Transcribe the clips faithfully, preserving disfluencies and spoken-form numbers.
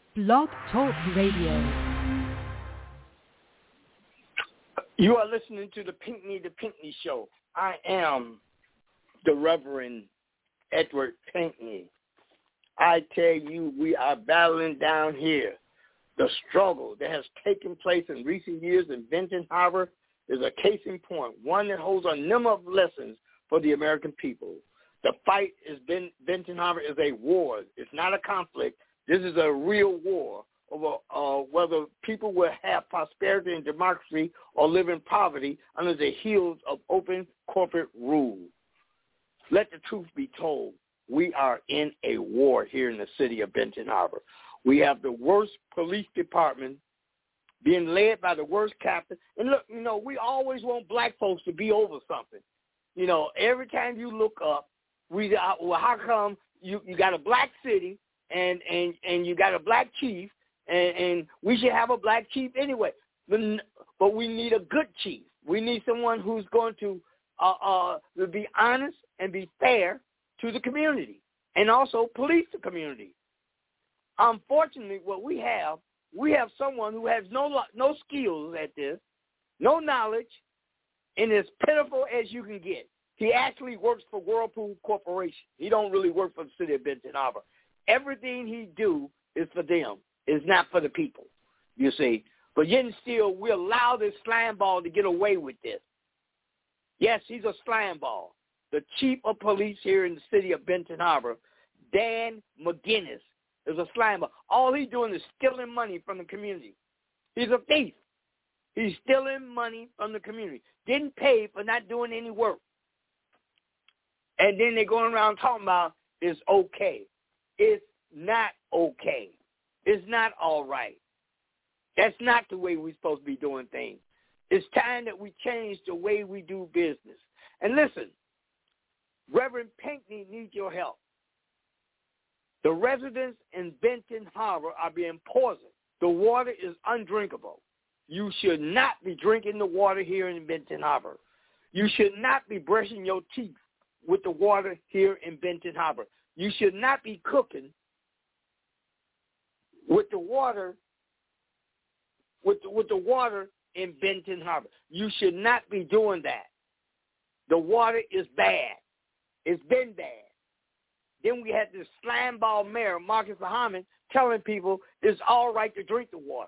Blog Talk Radio. You are listening to the Pinckney the Pinckney Show. I am the Reverend Edward Pinckney. I tell you, we are battling down here. The struggle that has taken place in recent years in Benton Harbor is a case in point, one that holds a number of lessons for the American people. The fight is Ben, Benton Harbor is a war. It's not a conflict. This is a real war over uh, whether people will have prosperity and democracy or live in poverty under the heels of open corporate rule. Let the truth be told. We are in a war here in the city of Benton Harbor. We have the worst police department being led by the worst captain. And look, you know, we always want black folks to be over something. You know, every time you look up, we uh, well, how come you, you got a black city and, and, and you got a black chief, and, and we should have a black chief anyway. But, but we need a good chief. We need someone who's going to uh, uh, be honest and be fair to the community and also police the community. Unfortunately, what we have, we have someone who has no no skills at this, no knowledge, and as pitiful as you can get. He actually works for Whirlpool Corporation. He don't really work for the city of Benton Harbor. Everything he do is for them. It's not for the people, you see. But yet and still, we allow this slime ball to get away with this. Yes, he's a slime ball. The chief of police here in the city of Benton Harbor, Dan McGinnis, is a slime ball. All he's doing is stealing money from the community. He's a thief. He's stealing money from the community. Didn't pay for not doing any work. And then they're going around talking about it's okay. It's not okay. It's not all right. That's not the way we're supposed to be doing things. It's time that we change the way we do business. And listen, Reverend Pinckney needs your help. The residents in Benton Harbor are being poisoned. The water is undrinkable. You should not be drinking the water here in Benton Harbor. You should not be brushing your teeth with the water here in Benton Harbor. You should not be cooking with the water with the, with the water in Benton Harbor. You should not be doing that. The water is bad. It's been bad. Then we had this slime ball mayor, Marcus Muhammad, telling people it's all right to drink the water.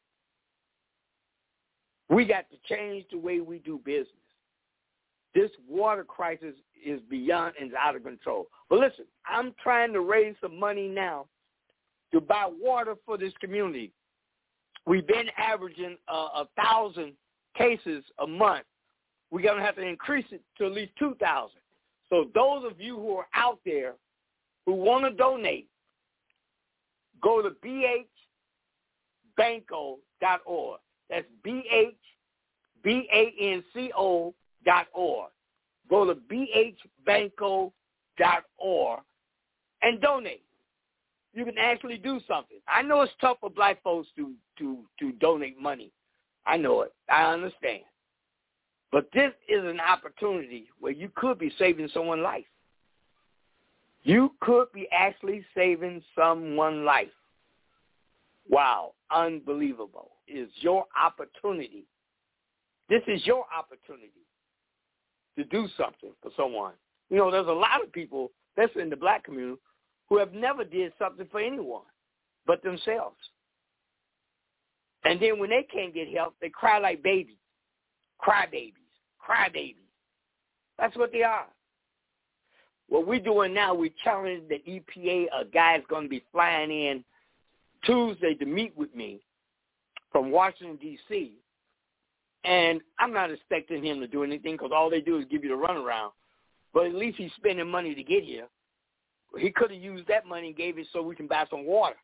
We got to change the way we do business. This water crisis is beyond and out of control. But listen, I'm trying to raise some money now to buy water for this community. We've been averaging uh, a thousand cases a month. We're going to have to increase it to at least two thousand. So those of you who are out there who want to donate, go to b h banco dot org. That's B H B A N C O dot org. Go to b h banco dot org and donate. You can actually do something. I know it's tough for black folks to, to, to donate money. I know it. I understand. But this is an opportunity where you could be saving someone's life. You could be actually saving someone's life. Wow, unbelievable. It's your opportunity. This is your opportunity to do something for someone. You know, there's a lot of people, especially in the black community, who have never did something for anyone but themselves. And then when they can't get help, they cry like babies. Cry babies. Cry babies. That's what they are. What we're doing now, we challenge the E P A. A guy's going to be flying in Tuesday to meet with me from Washington, D C, and I'm not expecting him to do anything because all they do is give you the runaround. But at least he's spending money to get here. He could have used that money and gave it so we can buy some water.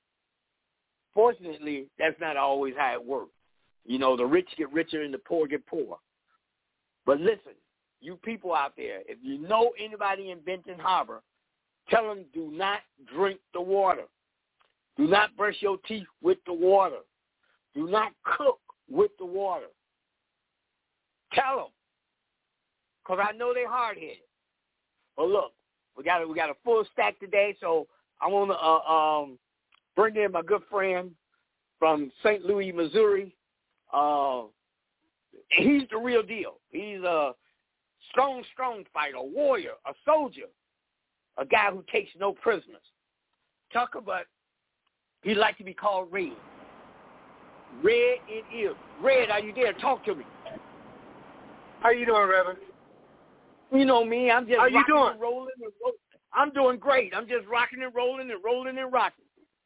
Fortunately, that's not always how it works. You know, the rich get richer and the poor get poor. But listen, you people out there, if you know anybody in Benton Harbor, tell them do not drink the water. Do not brush your teeth with the water. Do not cook with the water. Tell them, because I know they're hard-headed. But look, we got a, we got a full stack today, so I want to uh, um, bring in my good friend from Saint Louis, Missouri. Uh, he's the real deal. He's a strong, strong fighter, a warrior, a soldier, a guy who takes no prisoners. Talk about, he'd like to be called Red. Red it is. Red, are you there? Talk to me. How you doing, Reverend? You know me. I'm just How rocking you doing? and rolling and rolling. I'm doing great. I'm just rocking and rolling and rolling and rocking.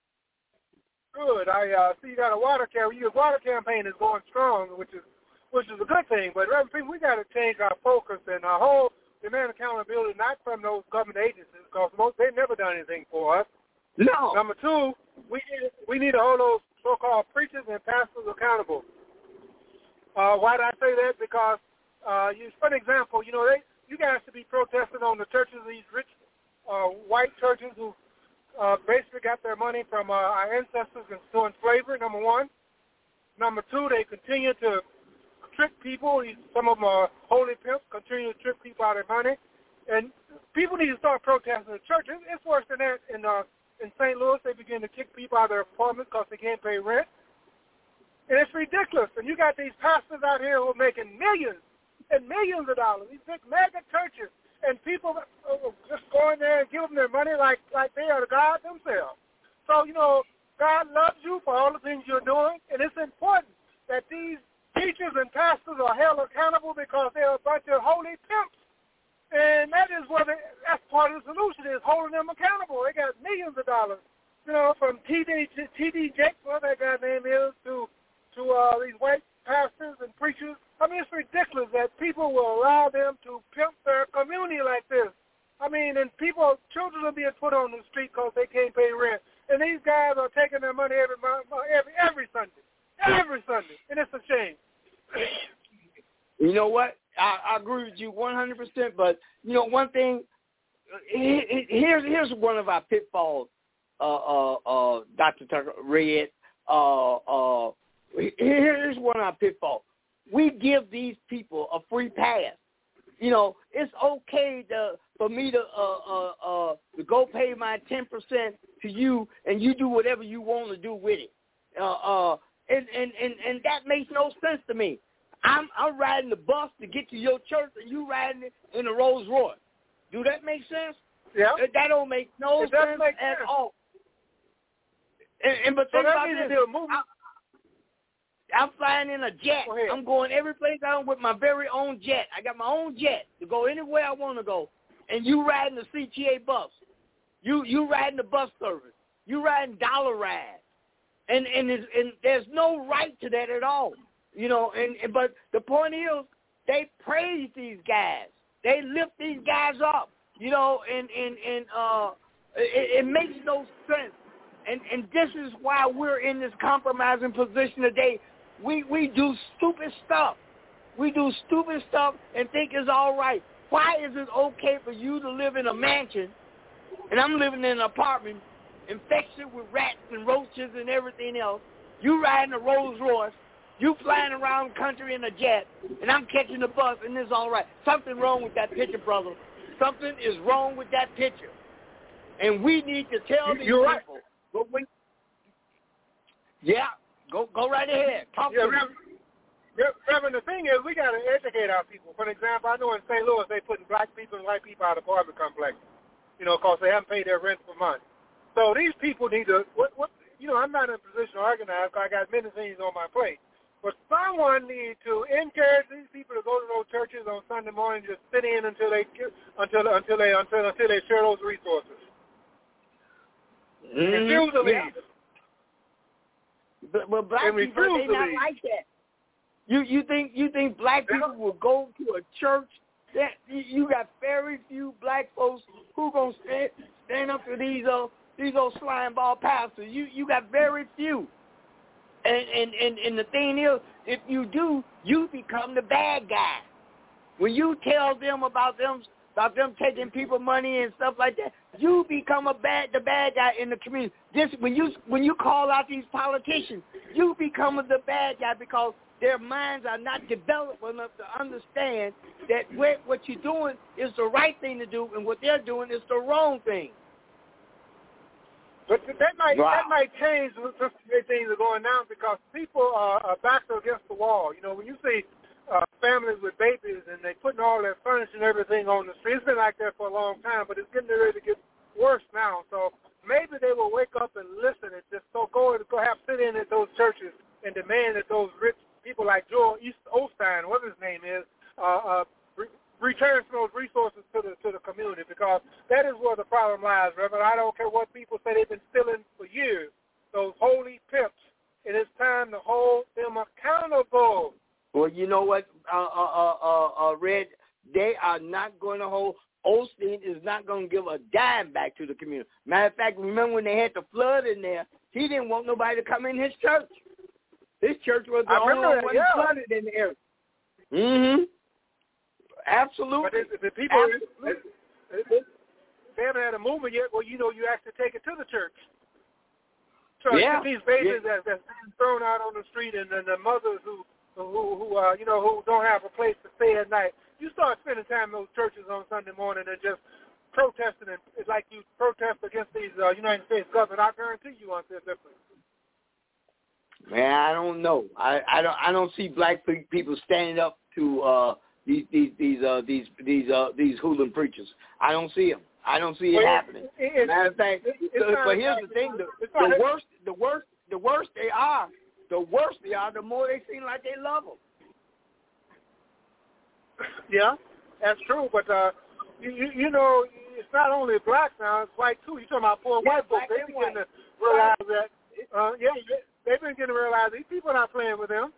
Good. I uh, see you got a water campaign. Your water campaign is going strong, which is which is a good thing. But Reverend, people, we got to change our focus and our whole demand accountability, not from those government agencies, because most they've never done anything for us. No. Number two, we need we need to hold those so-called preachers and pastors accountable. Uh, why do I say that? Because uh, you, for an example, you know, they you guys should be protesting on the churches, these rich uh, white churches who uh, basically got their money from uh, our ancestors and doing slavery, number one. Number two, they continue to trick people. Some of them are holy pimps, continue to trick people out of their money. And people need to start protesting the church. It's, it's worse than that in uh, in Saint Louis. They begin to kick people out of their apartments because they can't pay rent. And it's ridiculous. And you got these pastors out here who are making millions and millions of dollars, these big mega churches, and people just go in there and give them their money like, like they are the God themselves. So, you know, God loves you for all the things you're doing, and it's important that these teachers and pastors are held accountable because they're a bunch of holy pimps. And that is what they, that's part of the solution is holding them accountable. They got millions of dollars, you know, from T D T D Jakes, whatever that guy's name is, to to uh, these white pastors and preachers. I mean, it's ridiculous that people will allow them to pimp their community like this. I mean, and people, children are being put on the street because they can't pay rent. And these guys are taking their money every every every Sunday, every Sunday, and it's a shame. You know what? I, I agree with you one hundred percent. But you know, one thing. Here's here's one of our pitfalls, uh, uh, uh, Doctor Tucker, Red. Uh, uh, here's one of our pitfalls. We give these people a free pass. You know, it's okay to for me to uh, uh, uh, to go pay my ten percent to you, and you do whatever you want to do with it. Uh, uh, and, and, and, and that makes no sense to me. I'm I'm riding the bus to get to your church, and you riding it in a Rolls Royce. Do that make sense? Yeah. That don't make no it sense make at sense. all. And, and but so think about this. I, I'm flying in a jet. Go I'm going every place I am with my very own jet. I got my own jet to go anywhere I want to go. And you riding the C T A bus. You you riding the bus service. You riding dollar ride. And and, it's, and there's no right to that at all. You know, and, and but the point is they praise these guys. They lift these guys up. You know, and and, and uh it, it makes no sense. And and this is why we're in this compromising position today. We we do stupid stuff. We do stupid stuff and think it's all right. Why is it okay for you to live in a mansion and I'm living in an apartment infected with rats and roaches and everything else? You riding a Rolls Royce, you flying around the country in a jet, and I'm catching the bus and it's all right. Something wrong with that picture, brother. Something is wrong with that picture. And we need to tell these You're people. But when, yeah, go go right ahead. Talk yeah, to me. Reverend, the thing is, we got to educate our people. For example, I know in Saint Louis they putting black people and white people out of apartment complexes, you know, because they haven't paid their rent for months. So these people need to, what, what, you know, I'm not in a position to organize because I got many things on my plate. But someone needs to encourage these people to go to those churches on Sunday morning, just sit in until they until until they until until they share those resources. Mm-hmm. Refuse to leave. Yeah. But, but black and people, they not leave. like that. You you think you think black people Yeah. will go to a church? That you got very few black folks who gonna stand stand up to these uh these old slime ball pastors. You you got very few. And and, and and the thing is, if you do, you become the bad guy. When you tell them about them about them taking people money and stuff like that, you become a bad the bad guy in the community. This when you when you call out these politicians, you become the bad guy because their minds are not developed enough to understand that what, what you're doing is the right thing to do and what they're doing is the wrong thing. But that might wow. that might change since the way things are going now because people are, are backed against the wall. You know, when you see uh, families with babies and they putting all their furniture and everything on the street, it's been like that for a long time, but it's getting ready to get worse now. So maybe they will wake up and listen and just go go go have sit in at those churches and demand that those rich people like Joel East Osteen, whatever his name is, uh, uh, re- return some of those resources to the to the community because that is where the problem lies, Reverend. I don't care what people say they've been stealing for years. Those holy pimps, it is time to hold them accountable. Well, you know what, uh, uh, uh, uh, Red, they are not going to hold. Osteen is not going to give a dime back to the community. Matter of fact, remember when they had the flood in there, he didn't want nobody to come in his church. His church was the I only remember one that, yeah. flooded in the area. Mm-hmm. Absolutely. But if, if people, Absolutely. If, if they haven't had a movement yet, well, you know, you actually take it to the church. So yeah. these babies yeah. that, that's being thrown out on the street and, and the mothers who, who, who uh, you know, who don't have a place to stay at night, you start spending time in those churches on Sunday morning and just protesting, and it's like you protest against these uh, United States government. I guarantee you won't see a difference. Man, I don't know. I, I don't I don't see black people standing up to uh, these these these uh, these these uh, these hooligan preachers. I don't see them. I don't see it well, happening. It, it, Matter of fact, it, so, but here's the thing: the, the worse, the worse, the worse they are, the worse they are, the more they seem like they love them. Yeah, that's true. But uh, you, you you know, it's not only blacks now; it's white too. You talking about poor yeah, white folks? They begin to realize that. Uh, yeah, they've been getting to realize these people are not playing with them.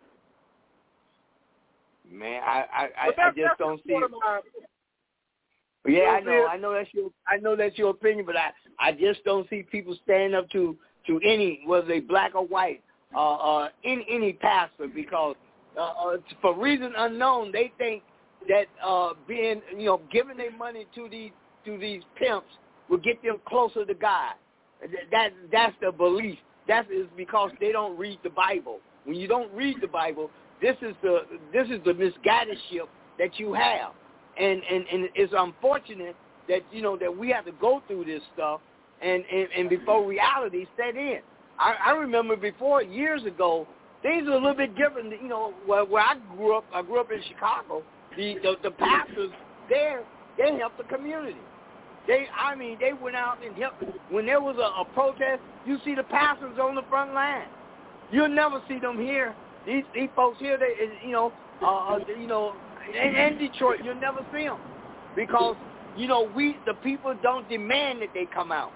Man, I I, I, I just don't see it. My, yeah, I know. I know that's your. I know that's your opinion, but I, I just don't see people standing up to, to any, whether they black or white, uh, uh, any any pastor, because uh, uh, for reason unknown, they think that uh, being, you know, giving their money to these to these pimps will get them closer to God. That that's the belief. That is because they don't read the Bible. When you don't read the Bible, this is the this is the misguidedship that you have. And, and and it's unfortunate that, you know, that we have to go through this stuff and, and, and before reality set in. I, I remember before, years ago, things were a little bit different. You know, where, where I grew up, I grew up in Chicago, the, the, the pastors there, they helped the community. They, I mean, they went out and helped. When there was a, a protest, you see the pastors on the front line. You'll never see them here. These, these folks here, they, you know, uh, you know, in, in Detroit, you'll never see them because, you know, we, the people don't demand that they come out.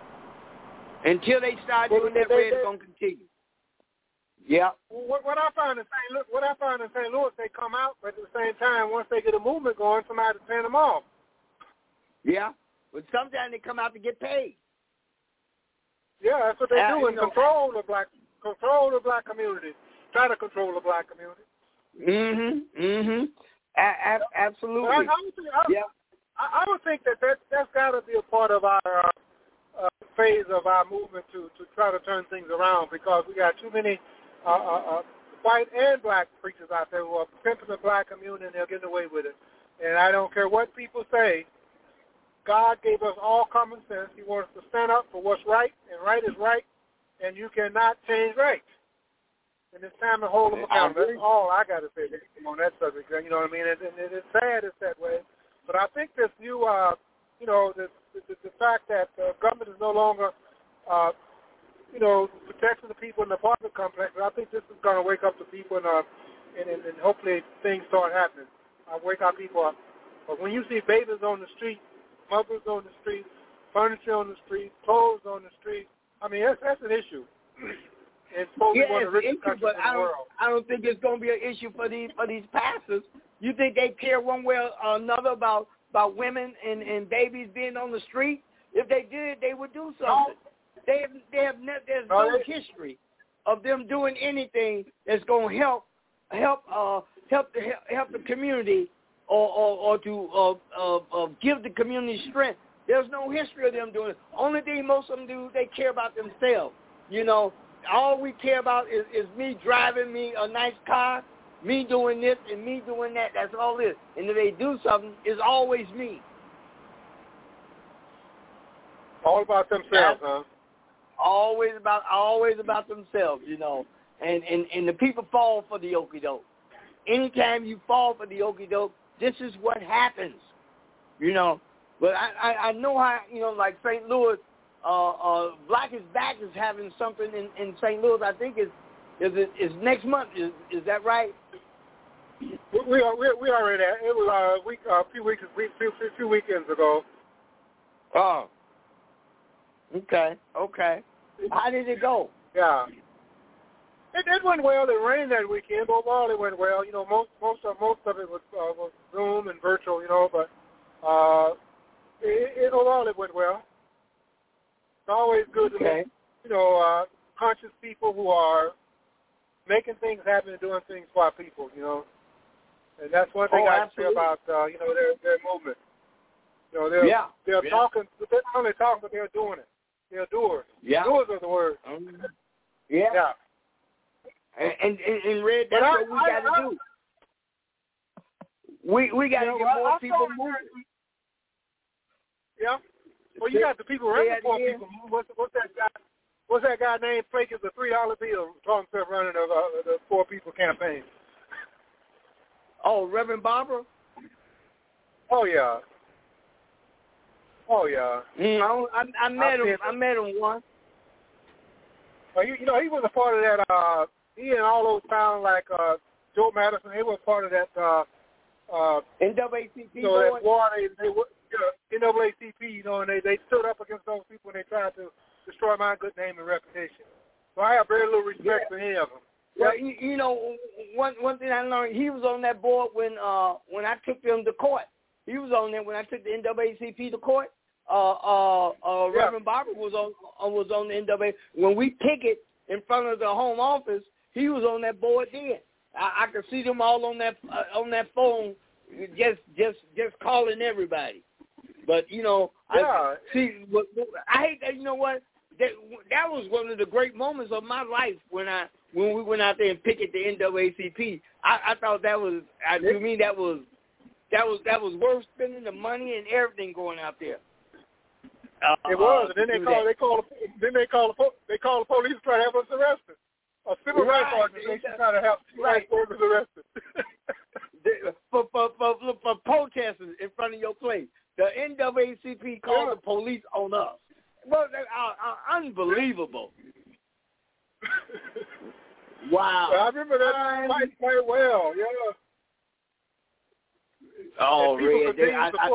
Until they start doing that, way, it's going to continue. Yeah. What, what I found in Saint Louis, what I found in Saint Louis, they come out, but at the same time, once they get a movement going, somebody's paying them off. Yeah. But sometimes they come out to get paid. Yeah, that's what they uh, do, and you know, control the black, control the black community. Try to control the black community. Mhm, mhm. A- a- absolutely. I, I, would think, I, yeah. I, I would think that, that that's got to be a part of our uh, uh, phase of our movement to to try to turn things around because we got too many uh, uh, uh, white and black preachers out there who are pimping the black community and they're getting away with it. And I don't care what people say. God gave us all common sense. He wants us to stand up for what's right, and right is right, and you cannot change right. And it's time to hold them accountable. That's all I got to say on that subject. You know what I mean? And, and it's sad it's that way. But I think this new, uh, you know, the, the, the fact that the government is no longer, uh, you know, protecting the people in the apartment complex, I think this is going to wake up the people and, uh, and, and, and hopefully things start happening. I'll wake our people up. But when you see babies on the street, mothers on the street, furniture on the street, clothes on the street, I mean, that's, that's an issue. It's probably yeah, one of the it's richest an issue, but countries in I the don't, world. I don't think it's going to be an issue for these for these pastors. You think they care one way or another about, about women and, and babies being on the street? If they did, they would do something. No. They have, they have ne- there's no, no history of them doing anything that's going to help help uh help the help the community or or, or to uh, uh, uh, give the community strength. There's no history of them doing it. Only thing most of them do, they care about themselves. You know, all we care about is, is me driving me a nice car, me doing this and me doing that. That's all it is. And if they do something, it's always me. All about themselves, huh? always about always about themselves, you know. And, and, and the people fall for the okie doke. Anytime you fall for the okie doke, this is what happens, you know. But I, I, I know how, you know, like Saint Louis, uh, uh, Black is Back is having something in, in Saint Louis. I think it's is it is next month. Is is that right? We we are, we, we already at, it was uh, a week uh, a few weeks a few, few weekends ago. Oh. Okay. Okay. How did it go? Yeah. It, it went well. It rained that weekend, but overall it went well. You know, most most of most of it was uh, was Zoom and virtual. You know, but uh, it, it overall it went well. It's always good okay. to meet, you know, uh, conscious people who are making things happen and doing things for our people. You know, and that's one thing oh, I absolutely. say about uh, you know their their movement. You know, they're yeah. they're yeah. talking. They're not only talking, but they're doing it. They're doers. Yeah. Doers are the word. Um, yeah. Yeah. And, and, and Red, that's I, what we got to do. We we got to you know, get more I, people I moving. Yeah. Well, you got the people running yeah, for yeah. people. What's, what's that guy? What's that guy named? Fake is a three dollar bill. Talking himself running the, uh, the Poor People campaign. Oh, Reverend Barber. Oh yeah. Oh yeah. Mm, I, I, I met I him. I met him once. Well, you, you know, he was a part of that. Uh, he and all those towns like uh, Joe Madison. He was part of that. Uh, uh, N double A C P. You know, that war. They, they were you know, N double A C P. You know, and they they stood up against those people and they tried to destroy my good name and reputation. So I have very little respect yeah. for any of them. Well, you, you know, one one thing I learned, he was on that board when uh when I took them to court. He was on there when I took the N double A C P to court. Uh, uh, uh, yeah. Reverend Barber was on uh, was on the N double A. When we picket in front of the home office, he was on that board then. I, I could see them all on that uh, on that phone, just just just calling everybody. But you know, yeah. I see. I hate that. You know what? That that was one of the great moments of my life when I when we went out there and picketed the N double A C P. I, I thought that was I, to me that was that was that was worth spending the money and everything going out there. Uh, it was, uh, and then they call, they call, then they call, the, they call the police to try to have us arrested. A civil right. rights organization trying to have civil right. rights workers arrested. for, for, for, for protesters in front of your place, the N double A C P called yeah. the police on us. Well, they are, are unbelievable. Wow. I remember that I, quite, quite well. Yeah. Oh, Red. They, I, I,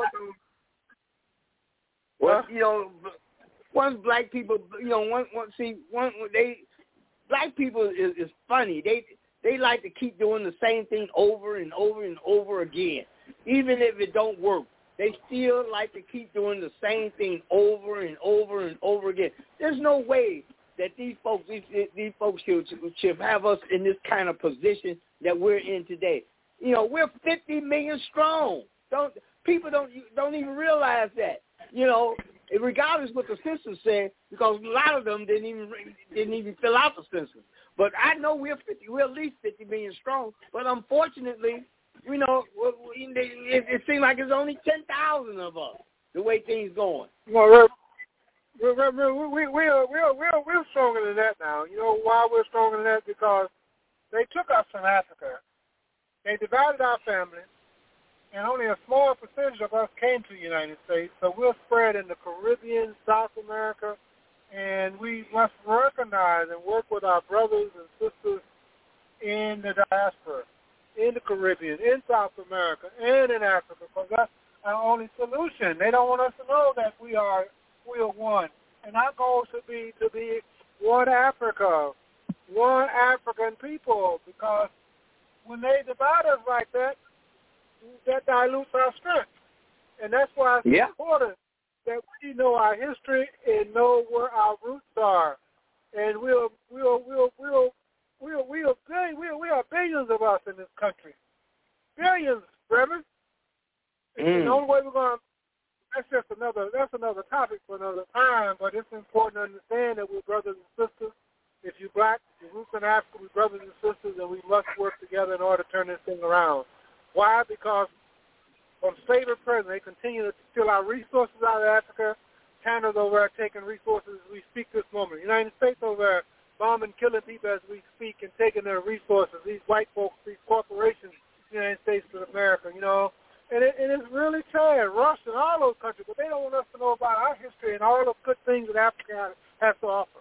Well, you know, once black people, you know, one, one see, one they, black people is, is funny. They they like to keep doing the same thing over and over and over again, even if it don't work. They still like to keep doing the same thing over and over and over again. There's no way that these folks, these, these folks should, should have us in this kind of position that we're in today. You know, we're fifty million strong. Don't people don't don't even realize that. You know, regardless what the census said, because a lot of them didn't even didn't even fill out the census. But I know we're fifty, we're at least fifty million strong. But unfortunately, you know, it, it seems like it's only ten thousand of us. The way things going. Well, we're, we're, we're, we we are we're we're we're stronger than that now. You know why we're stronger than that? Because they took us from Africa. They divided our families. And only a small percentage of us came to the United States, so we're spread in the Caribbean, South America, and we must recognize and work with our brothers and sisters in the diaspora, in the Caribbean, in South America, and in Africa, because that's our only solution. They don't want us to know that we are we are one, and our goal should be to be one Africa, one African people, because when they divide us like that, that dilutes our strength. And that's why it's yeah. important that we know our history and know where our roots are. And we'll, we'll, we'll, we'll, we'll, we'll, we'll, we are billions of us in this country. Billions, Reverend. Mm. And the only way we're going to, that's just another, that's another topic for another time, but it's important to understand that we're brothers and sisters. If you're black, if you're roots in Africa, we're brothers and sisters, and we must work together in order to turn this thing around. Why? Because from slavery present, they continue to steal our resources out of Africa, China's over there taking resources as we speak this moment. The United States over there bombing, killing people as we speak and taking their resources. These white folks, these corporations, the United States of America, you know. And, it, and it's really sad. Russia and all those countries, but they don't want us to know about our history and all the good things that Africa has to offer.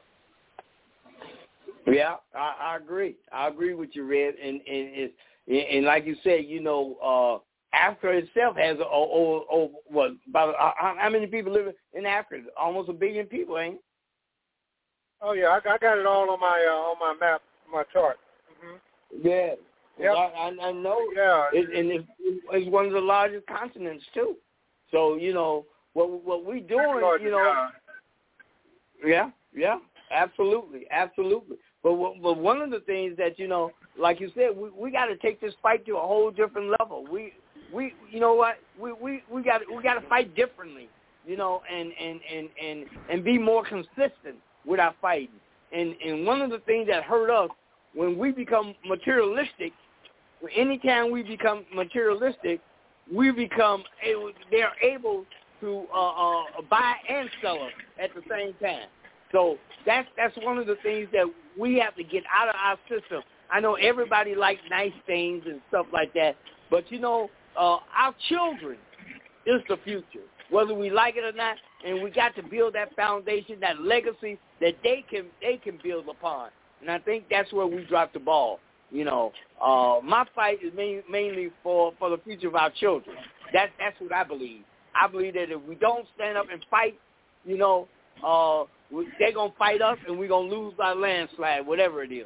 Yeah, I, I agree. I agree with you, Red. And and, and, and like you said, you know, uh, Africa itself has a, a, a, what about uh, how many people live in Africa? Almost a billion people, ain't it? Oh yeah, I, I got it all on my uh, on my map, my chart. Mm-hmm. Yeah, yep. I, I know. Yeah, it, and it's, it's one of the largest continents too. So you know what what we doing, you know. Yeah, yeah, absolutely, absolutely. But but one of the things that you know, like you said, we we got to take this fight to a whole different level. We we you know what we we we got we got to fight differently, you know, and and and and and be more consistent with our fighting. And and one of the things that hurt us when we become materialistic, anytime we become materialistic, we become able, they're able to uh, uh, buy and sell us at the same time. So that's that's one of the things that we have to get out of our system. I know everybody likes nice things and stuff like that, but you know, uh, our children is the future, whether we like it or not. And we got to build that foundation, that legacy that they can they can build upon. And I think that's where we dropped the ball. You know, uh, my fight is main, mainly for, for the future of our children. That that's what I believe. I believe that if we don't stand up and fight, you know, uh, we, they're gonna fight us, and we're gonna lose by landslide, whatever it is.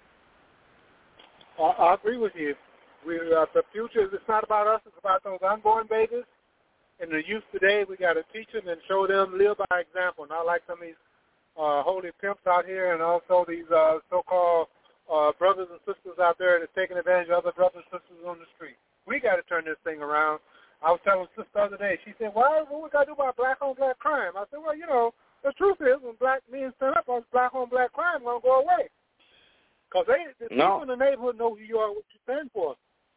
I, I agree with you. We uh, the future is it's not about us; it's about those unborn babies. And the youth today, we got to teach them and show them, live by example, not like some of these uh, holy pimps out here and also these uh, so-called uh, brothers and sisters out there that's taking advantage of other brothers and sisters on the street. We got to turn this thing around. I was telling sister the other day, she said, why, what we got to do about black-on-black crime? I said, well, you know, the truth is when black men stand up, black-on-black crime going to go away. Because they, the no. people in the neighborhood know who you are, what you stand for.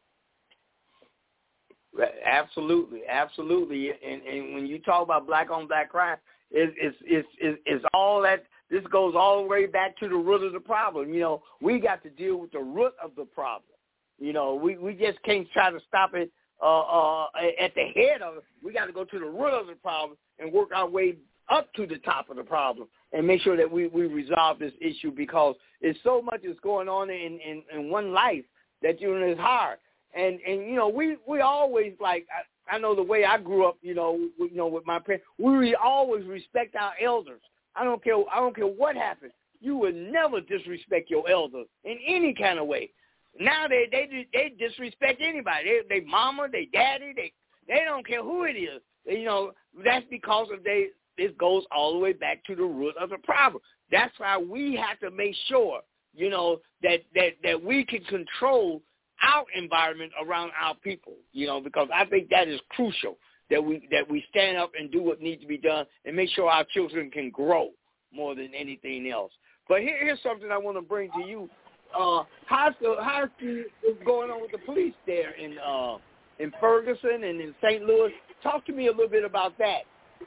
Absolutely, absolutely, and and when you talk about black on black crime, it's it's it's it's, it's all that. This goes all the way back to the root of the problem. You know, we got to deal with the root of the problem. You know, we we just can't try to stop it uh, uh, at the head of it. We got to go to the root of the problem and work our way up to the top of the problem and make sure that we, we resolve this issue, because it's so much is going on in, in, in one life that, you know, it's hard. And, and you know, we, we always, like, I, I know the way I grew up, you know, with, you know, with my parents, we always respect our elders. I don't care, I don't care what happens. You would never disrespect your elders in any kind of way. Now they they they disrespect anybody. They, they mama, they daddy, they they don't care who it is. You know, that's because of they. This goes all the way back to the root of the problem. That's why we have to make sure, you know, that that that we can control our environment around our people, you know, because I think that is crucial, that we that we stand up and do what needs to be done and make sure our children can grow more than anything else. But here, here's something I want to bring to you. Uh, how's the how's the what's going on with the police there in uh, in Ferguson and in Saint Louis? Talk to me a little bit about that.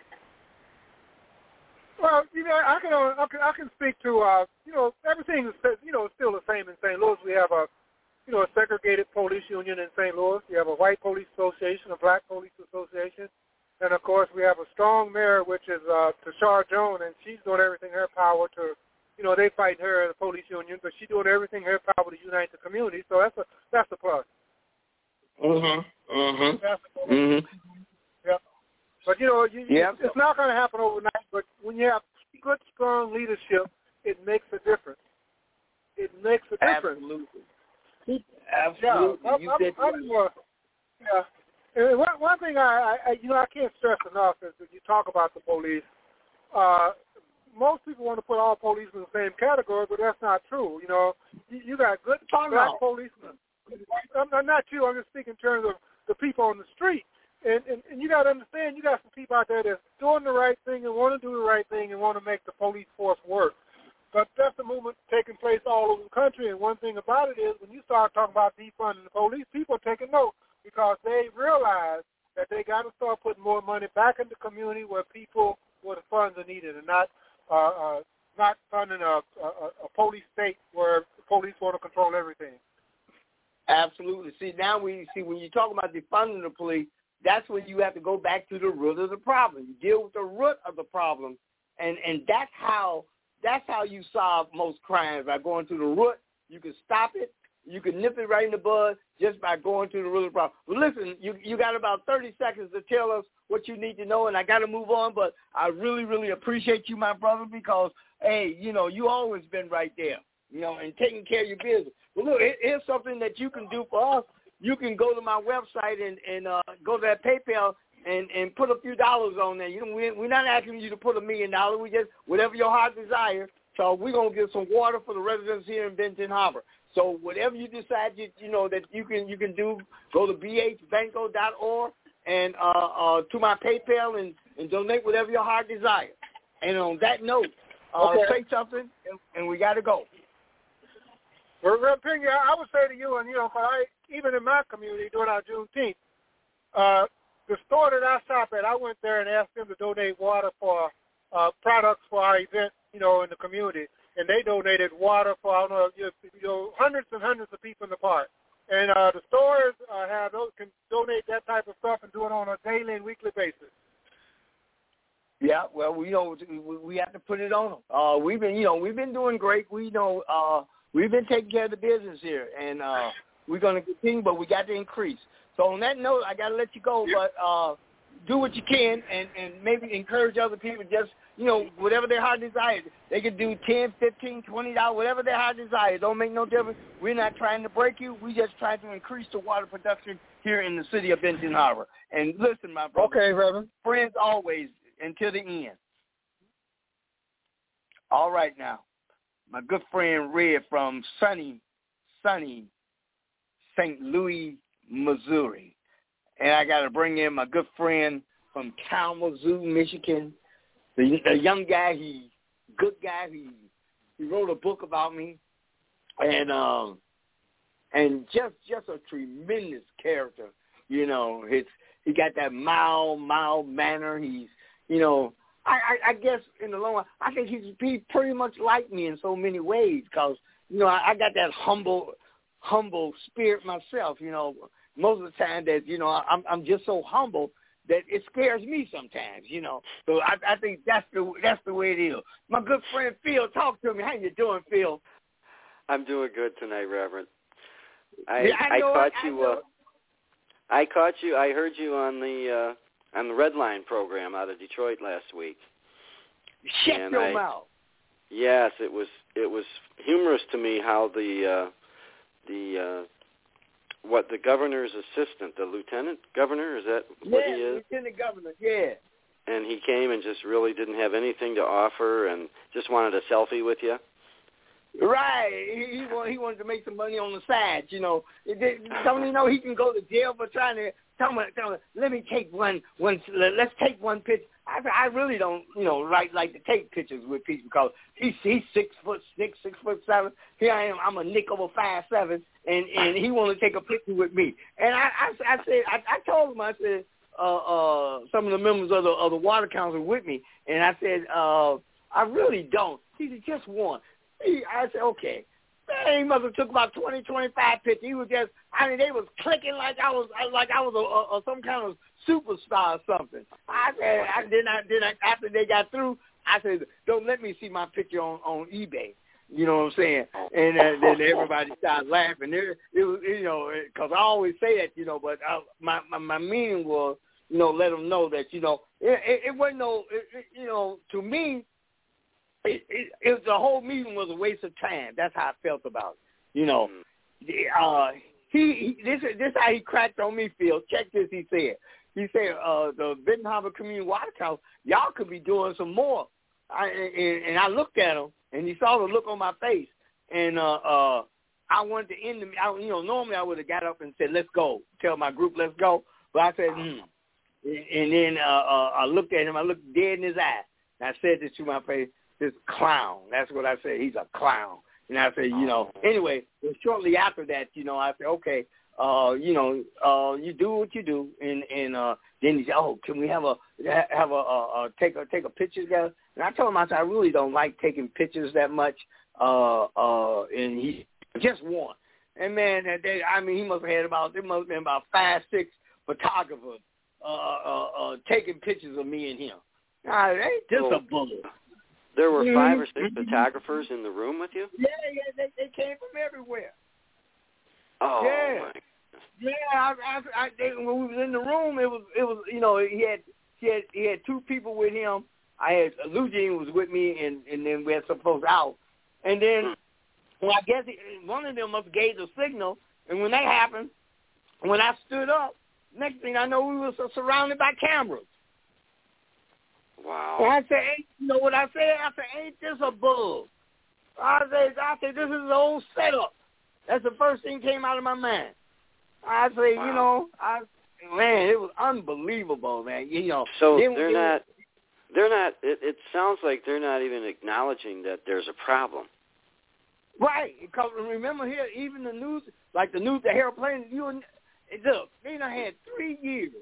Well, you know, I can I can, I can speak to uh, you know, everything is, you know, still the same in Saint Louis. We have a you know, a segregated police union in Saint Louis. We have a white police association, a black police association, and of course we have a strong mayor, which is uh, Tashar Jones, and she's doing everything in her power to, you know, they fight her, the police union, but she's doing everything in her power to unite the community. So that's a that's a plus. Mhm. Mhm. That's a plus. Mhm. Yeah. But you know, you, yep. it's not going to happen overnight. But when you have good, strong leadership, it makes a difference. It makes a difference. Absolutely. Absolutely. Yeah, you I'm, said I'm, I'm, uh, yeah. And one, one thing I, I, you know, I can't stress enough is that you talk about the police. Uh, most people want to put all police in the same category, but that's not true. You know, you, you got good oh, black no. policemen. I'm not you. I'm just speaking in terms of the people on the street. And, and, and you got to understand, you got some people out there that's doing the right thing and want to do the right thing and want to make the police force work. But that's the movement taking place all over the country. And one thing about it is when you start talking about defunding the police, people are taking note because they realize that they got to start putting more money back in the community where people where the funds are needed, and not uh, uh, not funding a, a, a police state where the police want to control everything. Absolutely. See, now we see when you talk about defunding the police, that's when you have to go back to the root of the problem. You deal with the root of the problem, and, and that's how that's how you solve most crimes, by going to the root. You can stop it. You can nip it right in the bud just by going to the root of the problem. But listen, you you got about thirty seconds to tell us what you need to know, and I got to move on, but I really, really appreciate you, my brother, because, hey, you know, you always been right there, you know, and taking care of your business. But look, here's something that you can do for us. You can go to my website and, and uh, go to that PayPal and, and put a few dollars on there. You know, we, we're not asking you to put a million dollars. We just, whatever your heart desires. So we're going to get some water for the residents here in Benton Harbor. So whatever you decide, you, you know, that you can you can do, go to b h banco dot org and uh, uh, to my PayPal and, and donate whatever your heart desires. And on that note, uh, okay. say something, and, and we got to go. Well, Reverend Pinckney, I would say to you, and, you know, cause I, even in my community during our Juneteenth, uh, the store that I shop at, I went there and asked them to donate water for uh, products for our event, you know, in the community. And they donated water for, I don't know, you know, hundreds and hundreds of people in the park. And uh, the stores uh, have those, can donate that type of stuff and do it on a daily and weekly basis. Yeah, well, we, you know, we have to put it on them. Uh, we've been, you know, we've been doing great. We know uh, we've been taking care of the business here, and uh, we're going to continue, but we got to increase. So on that note, I got to let you go, but uh, do what you can, and, and maybe encourage other people. Just, you know, whatever their heart desires. They can do ten, fifteen, twenty dollars, whatever their heart desires. Don't make no difference. We're not trying to break you. We just trying to increase the water production here in the city of Benton Harbor. And listen, my brother. Okay, Reverend. Friends always until the end. All right now. My good friend Red from sunny, sunny Saint Louis, Missouri. And I got to bring in my good friend from Kalamazoo, Michigan. The, the young guy, he good guy. He he wrote a book about me, and um, and just just a tremendous character. You know, his he got that mild mild manner. He's you know, I, I, I guess in the long run, I think he's he pretty much like me in so many ways because you know I, I got that humble humble spirit myself. You know, most of the time that you know I'm I'm just so humble that it scares me sometimes, you know. So I, I think that's the that's the way it is. My good friend Phil, talk to me. How you doing, Phil? I'm doing good tonight, Reverend. I yeah, I, I caught it, you. I, uh, I caught you. I heard you on the uh, on the Red Line program out of Detroit last week. Shut and your I, mouth. Yes, it was. It was humorous to me how the uh, the uh, what the governor's assistant, the lieutenant governor, is that what yeah, he is? Lieutenant Governor, yeah. And he came and just really didn't have anything to offer and just wanted a selfie with you. Right. He, he, wanted, he wanted to make some money on the side, you know. Don't you know he can go to jail for trying to, tell me, tell me, let me take one, one, let's take one picture. I, I really don't, you know, like like to take pictures with people because he's he's six foot six, six foot seven. Here I am, I'm a nick over five seven, and and he wanted to take a picture with me. And I I, I said I, I told him I said uh uh some of the members of the of the water council with me, and I said uh I really don't. He said just one. He, I said okay. Man, he must have took about twenty, twenty-five pictures. He was just, I mean, they was clicking like I was, like I was a, a, a some kind of superstar or something. I said, I then I then I, after they got through, I said, don't let me see my picture on, on eBay. You know what I'm saying? And uh, then everybody started laughing. It, it was, you know, because I always say that, you know, but I, my, my my meaning was, you know, let them know that, you know, it, it, it wasn't no, it, it, you know, to me. It, it, it, the whole meeting was a waste of time. That's how I felt about it. You know, uh, he, he this is this how he cracked on me, Phil. Check this. He said. He said uh, the Benton Harbor Community Water Council, y'all could be doing some more. I, and, and I looked at him, and he saw the look on my face, and uh, uh, I wanted to end the. I, you know, normally I would have got up and said, "Let's go." Tell my group, "Let's go." But I said, hmm. And then uh, uh, I looked at him. I looked dead in his eye. And I said this to my face. This clown. That's what I said. He's a clown. And I said, you know, anyway, shortly after that, you know, I said, okay, uh, you know, uh, you do what you do, and and uh, then he said, oh, can we have a have a, a, a take a take a picture together? And I told him, I said, I really don't like taking pictures that much. Uh, uh, and he just one. And man, that day, I mean, he must have had about there must have been about five, six photographers uh, uh, uh, taking pictures of me and him. Nah, ain't just well, a bullet. There were mm-hmm. five or six photographers in the room with you? Yeah, yeah, they, they came from everywhere. Oh, yeah. my. Yeah, I, I, I, they, when we was in the room, it was, it was, you know, he had, he had, he had two people with him. I had Lou Jean was with me, and, and then we had some folks out. And then, well, I guess he, one of them must have gave the signal. And when that happened, when I stood up, next thing I know, we were surrounded by cameras. Wow. And I said, hey, you know what I said? I said, ain't this a bug? I said, I said, this is an old setup. That's the first thing came out of my mind. I said, wow. you know, I man, it was unbelievable, man. You know, so then, they're then, not, they're not. It, it sounds like they're not even acknowledging that there's a problem. Right, because remember here, even the news, like the news, the Herald Plain, you look, they done had three years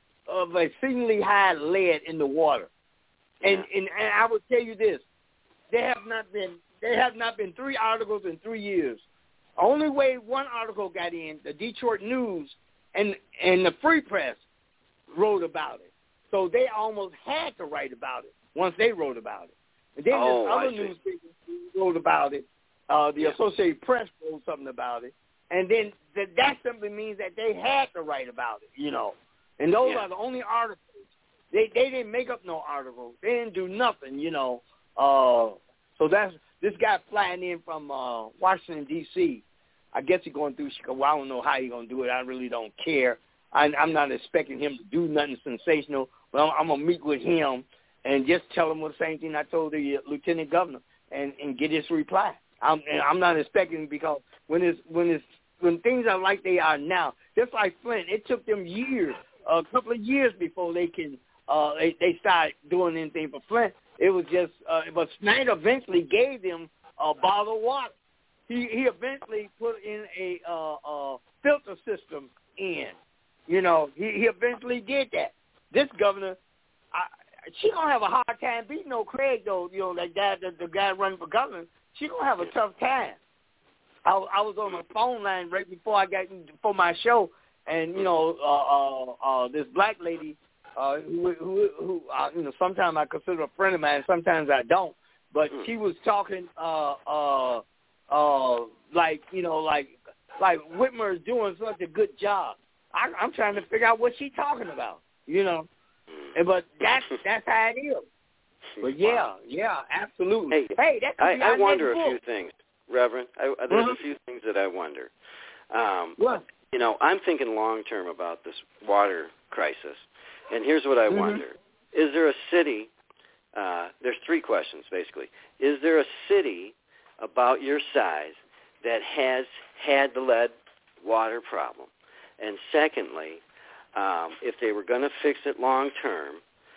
of exceedingly high lead in the water, and, yeah. and and I will tell you this, there have not been there have not been three articles in three years. Only way one article got in, the Detroit News and and the Free Press wrote about it, so they almost had to write about it once they wrote about it. And then oh, this other I see. newspaper wrote about it. Uh, the yeah. Associated Press wrote something about it, and then th- that simply means that they had to write about it, you know. And those yeah. are the only articles. They they didn't make up no articles. They didn't do nothing, you know. Uh, so that's this guy flying in from uh, Washington D C I guess he's going through Chicago. Well, I don't know how he's going to do it. I really don't care. I, I'm not expecting him to do nothing sensational. But I'm, I'm gonna meet with him and just tell him the same thing I told the uh, lieutenant governor, and, and get his reply. I'm, and I'm not expecting, because when it's when it's when things are like they are now, just like Flint, it took them years, a couple of years before they can uh, they, they start doing anything for Flint. It was just, uh, but Snyder eventually gave them a bottle of water. He he eventually put in a uh, uh, filter system in. You know, he, he eventually did that. This governor, I, she gonna have a hard time beating no Craig though. You know, that guy, the, the guy running for governor. She gonna have a tough time. I, I was on the phone line right before I got for my show, and you know, uh, uh, uh, this black lady, uh, who, who, who uh, you know, sometimes I consider a friend of mine, sometimes I don't. But she was talking, uh, uh, uh, like you know, like like Whitmer is doing such a good job. I, I'm trying to figure out what she's talking about, you know. And but that's that's how it is. But yeah, wow. yeah, absolutely. Hey, hey that I, I wonder a book. few things, Reverend. I, there's mm-hmm. a few things that I wonder. Um, what? You know, I'm thinking long term about this water crisis, and here's what I mm-hmm. wonder: is there a city? Uh, there's three questions basically. Is there a city about your size that has had the lead water problem? And secondly, um, if they were going to fix it long term,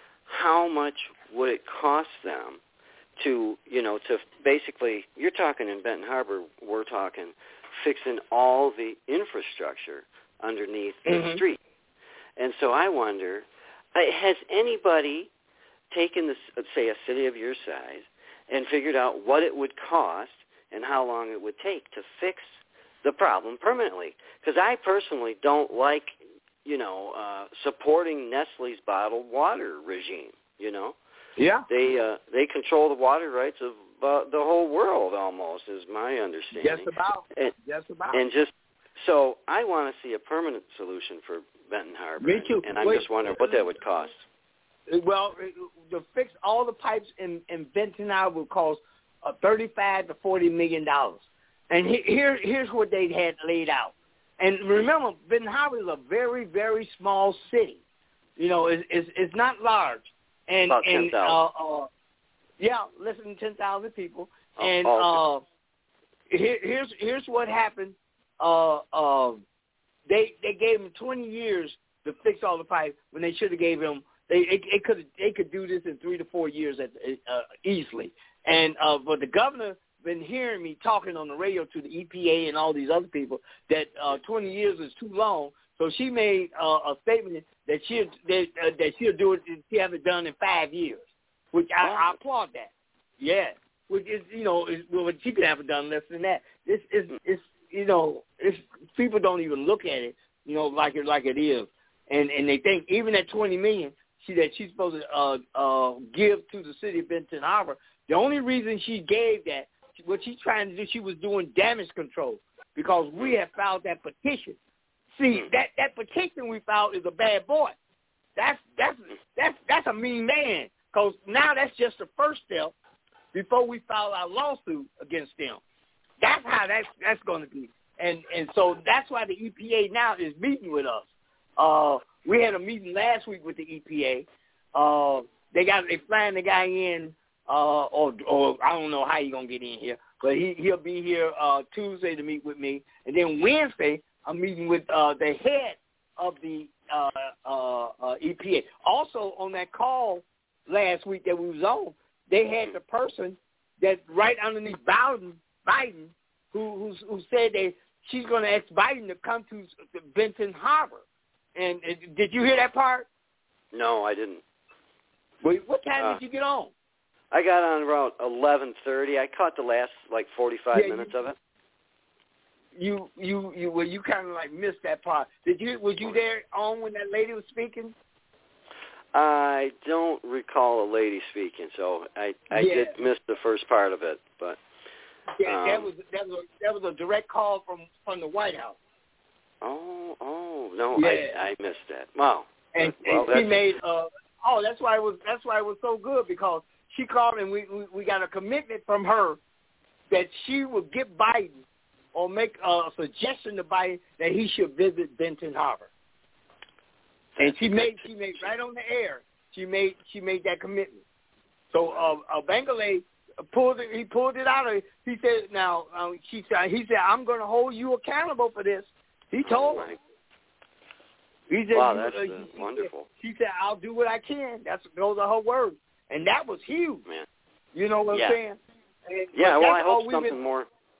how much would it cost them to, you know, to basically, you're talking in Benton Harbor, we're talking fixing all the infrastructure underneath mm-hmm. the street. And so I wonder, has anybody taken, this, let's say, a city of your size and figured out what it would cost and how long it would take to fix the problem permanently? Because I personally don't like, you know, uh, supporting Nestle's bottled water regime, you know? Yeah. They uh, they control the water rights of uh, the whole world almost, is my understanding. Just about. And, just about. And just, so I want to see a permanent solution for Benton Harbor. Me too. And, and I'm Wait, just wondering what that would cost. Well, to fix all the pipes in, in Benton Harbor would cost uh, thirty-five to forty million dollars. And he, here, here's what they had laid out. And remember, Benton Harbor is a very, very small city. You know, it's it's, it's not large. And About and ten thousand. uh, uh, yeah, less than ten thousand people. Oh, and oh, uh, here, here's here's what happened. Uh, uh, they they gave him twenty years to fix all the pipes when they should have gave him. They it, it could they could do this in three to four years at uh, easily. And uh, but the governor been hearing me talking on the radio to the E P A and all these other people that uh, twenty years is too long. So she made uh, a statement that she that, uh, that she'll do it. She haven't done in five years, which I, I applaud that. Yeah, which is you know, is, well, she could have done less than that. It's it's it's you know, it's people don't even look at it, you know, like it like it is, and and they think even at twenty million, she that she's supposed to uh, uh, give to the city of Benton Harbor. The only reason she gave that, what she's trying to do, she was doing damage control because we have filed that petition. See, that, that petition we filed is a bad boy. That's that's that's that's a mean man. Because now that's just the first step before we file our lawsuit against them. That's how that's that's going to be. And and so that's why the E P A now is meeting with us. Uh, we had a meeting last week with the E P A. Uh, they got they flying the guy in, uh, or or I don't know how he's gonna get in here, but he he'll be here uh, Tuesday to meet with me, and then Wednesday I'm meeting with uh, the head of the uh, uh, uh, E P A. Also on that call last week that we was on, they had the person that right underneath Biden, Biden, who who's, who said that she's going to ask Biden to come to Benton Harbor. And uh, did you hear that part? No, I didn't. Wait, what time uh, did you get on? I got on around eleven thirty. I caught the last like forty-five yeah, minutes you, of it. You you you well, you kind of like missed that part. Did you was you there on when that lady was speaking? I don't recall a lady speaking, so I I yeah. did miss the first part of it, but yeah, um, that was that was a, that was a direct call from from the White House. Oh, oh no, yeah. I I missed that. Wow. And, well, and she made uh oh that's why it was that's why it was so good because she called and we we, we got a commitment from her that she would get Biden or make a suggestion to Biden that he should visit Benton Harbor. And she made she made right on the air. She made she made that commitment. So uh, uh Bangale pulled it. He pulled it out of. He said, "Now um, she said he said I'm going to hold you accountable for this." He told her. He said, "Wow, that's uh, uh, she, wonderful." She said, "I'll do what I can." That's those are her words, and that was huge. Man, you know what yeah. I'm saying? And, yeah. Well, I hope we've something been, more.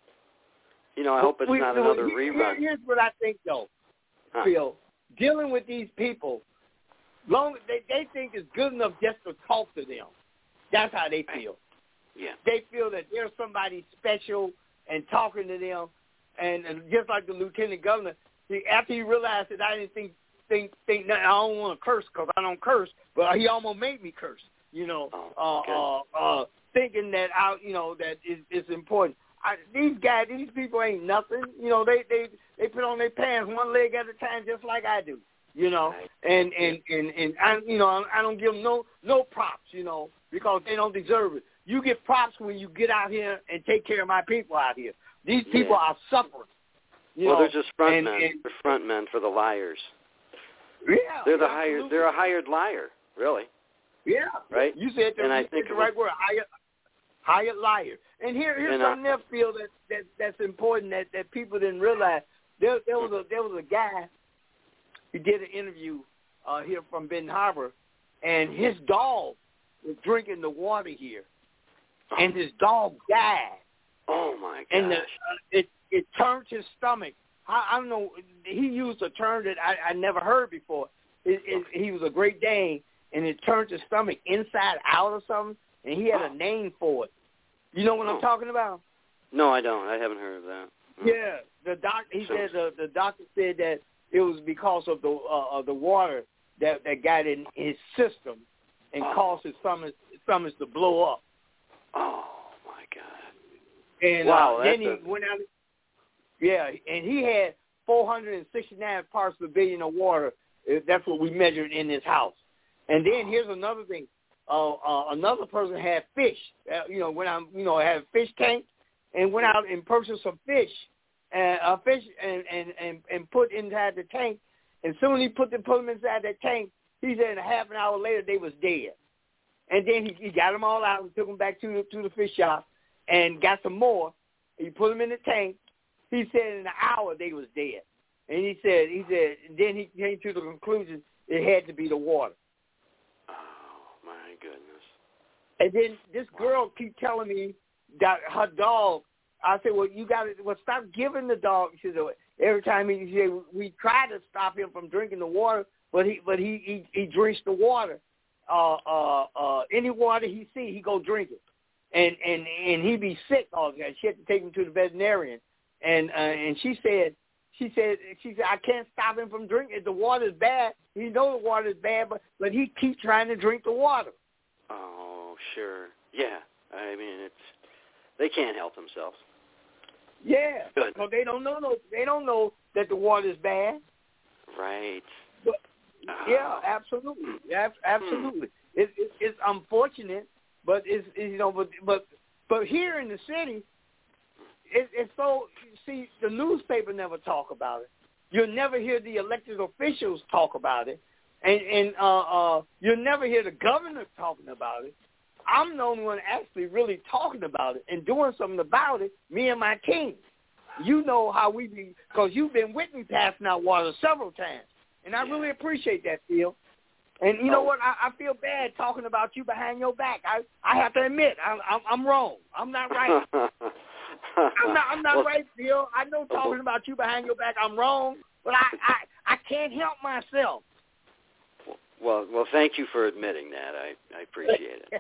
You know, I hope it's we, not we, another here, rerun. Here's what I think, though, huh. Phil. Dealing with these people, long they they think it's good enough just to talk to them. That's how they feel. Yeah. They feel that there's somebody special and talking to them, and, and just like the lieutenant governor, he, after he realized that I didn't think think think that I don't want to curse because I don't curse, but he almost made me curse. You know, oh, uh, uh, uh, thinking that I, you know, that is it's important. I, these guys, these people ain't nothing. You know, they they they put on their pants one leg at a time, just like I do. You know, and and and and I, you know, I don't give them no no props. You know, because they don't deserve it. You get props when you get out here and take care of my people out here. These people yeah. are suffering. You well, know, they're just front and, men. and, they're front men for the liars. Yeah, they're the absolutely. hired. They're a hired liar, really. Yeah, right. You said the, and you I said think the was, right word. Hired, hired liar. And here, here's and, something uh, else, Phil, that, that that's important that, that people didn't realize. There, there was a there was a guy. He did an interview uh, here from Benton Harbor, and his dog was drinking the water here, and his dog died. Oh my gosh! And the, uh, it it turned his stomach. I, I don't know. He used a term that I, I never heard before. It, it, he was a Great Dane, and it turned his stomach inside out or something, and he had a name for it. You know what oh. I'm talking about? No, I don't. I haven't heard of that. No. Yeah, the doc. He said the the doctor said that it was because of the uh, of the water that that got in his system and oh. caused his stomach stomach to blow up. Oh my God! And wow, uh, then he a... went out. Yeah, and he had four hundred sixty-nine parts per billion of water. That's what we measured in his house. And then here's another thing. Uh, uh, another person had fish. Uh, you know, when I'm, you know, had a fish tank, and went out and purchased some fish, and uh, fish, and, and and and put inside the tank. And soon he put the put them inside that tank. He said, a half an hour later they was dead. And then he, he got them all out and took them back to the, to the fish shop, and got some more. He put them in the tank. He said in an hour they was dead. And he said, he said, and then he came to the conclusion it had to be the water. Oh my goodness! And then this girl keep telling me that her dog. I said, well, you got to well stop giving the dog. She said, every time he, he said, we try to stop him from drinking the water, but he but he he, he drinks the water. Uh, uh, uh, any water he see, he go drink it, and and and he be sick all the time. She had to take him to the veterinarian, and uh, and she said. She said, "She said I can't stop him from drinking. The water is bad. He knows the water is bad, but but he keeps trying to drink the water." Oh, sure, yeah. I mean, it's they can't help themselves. Yeah, Good. So they don't know. No, they don't know that the water is bad. Right. But, oh. Yeah, absolutely. Yeah, absolutely. Hmm. It, it, it's unfortunate, but it's, it's you know, but but but here in the city. It, it's so, see, the newspaper never talk about it. You'll never hear the elected officials talk about it. And, and uh, uh, you'll never hear the governor talking about it. I'm the only one actually really talking about it and doing something about it, me and my team. You know how we be, because you've been with me passing out water several times. And I really appreciate that, Phil. And you know what? I, I feel bad talking about you behind your back. I, I have to admit, I, I'm, I'm wrong. I'm not right. I'm not, I'm not well, right, Phil. I know talking about you behind your back, I'm wrong, but I, I, I can't help myself. Well, well, thank you for admitting that. I, I appreciate it.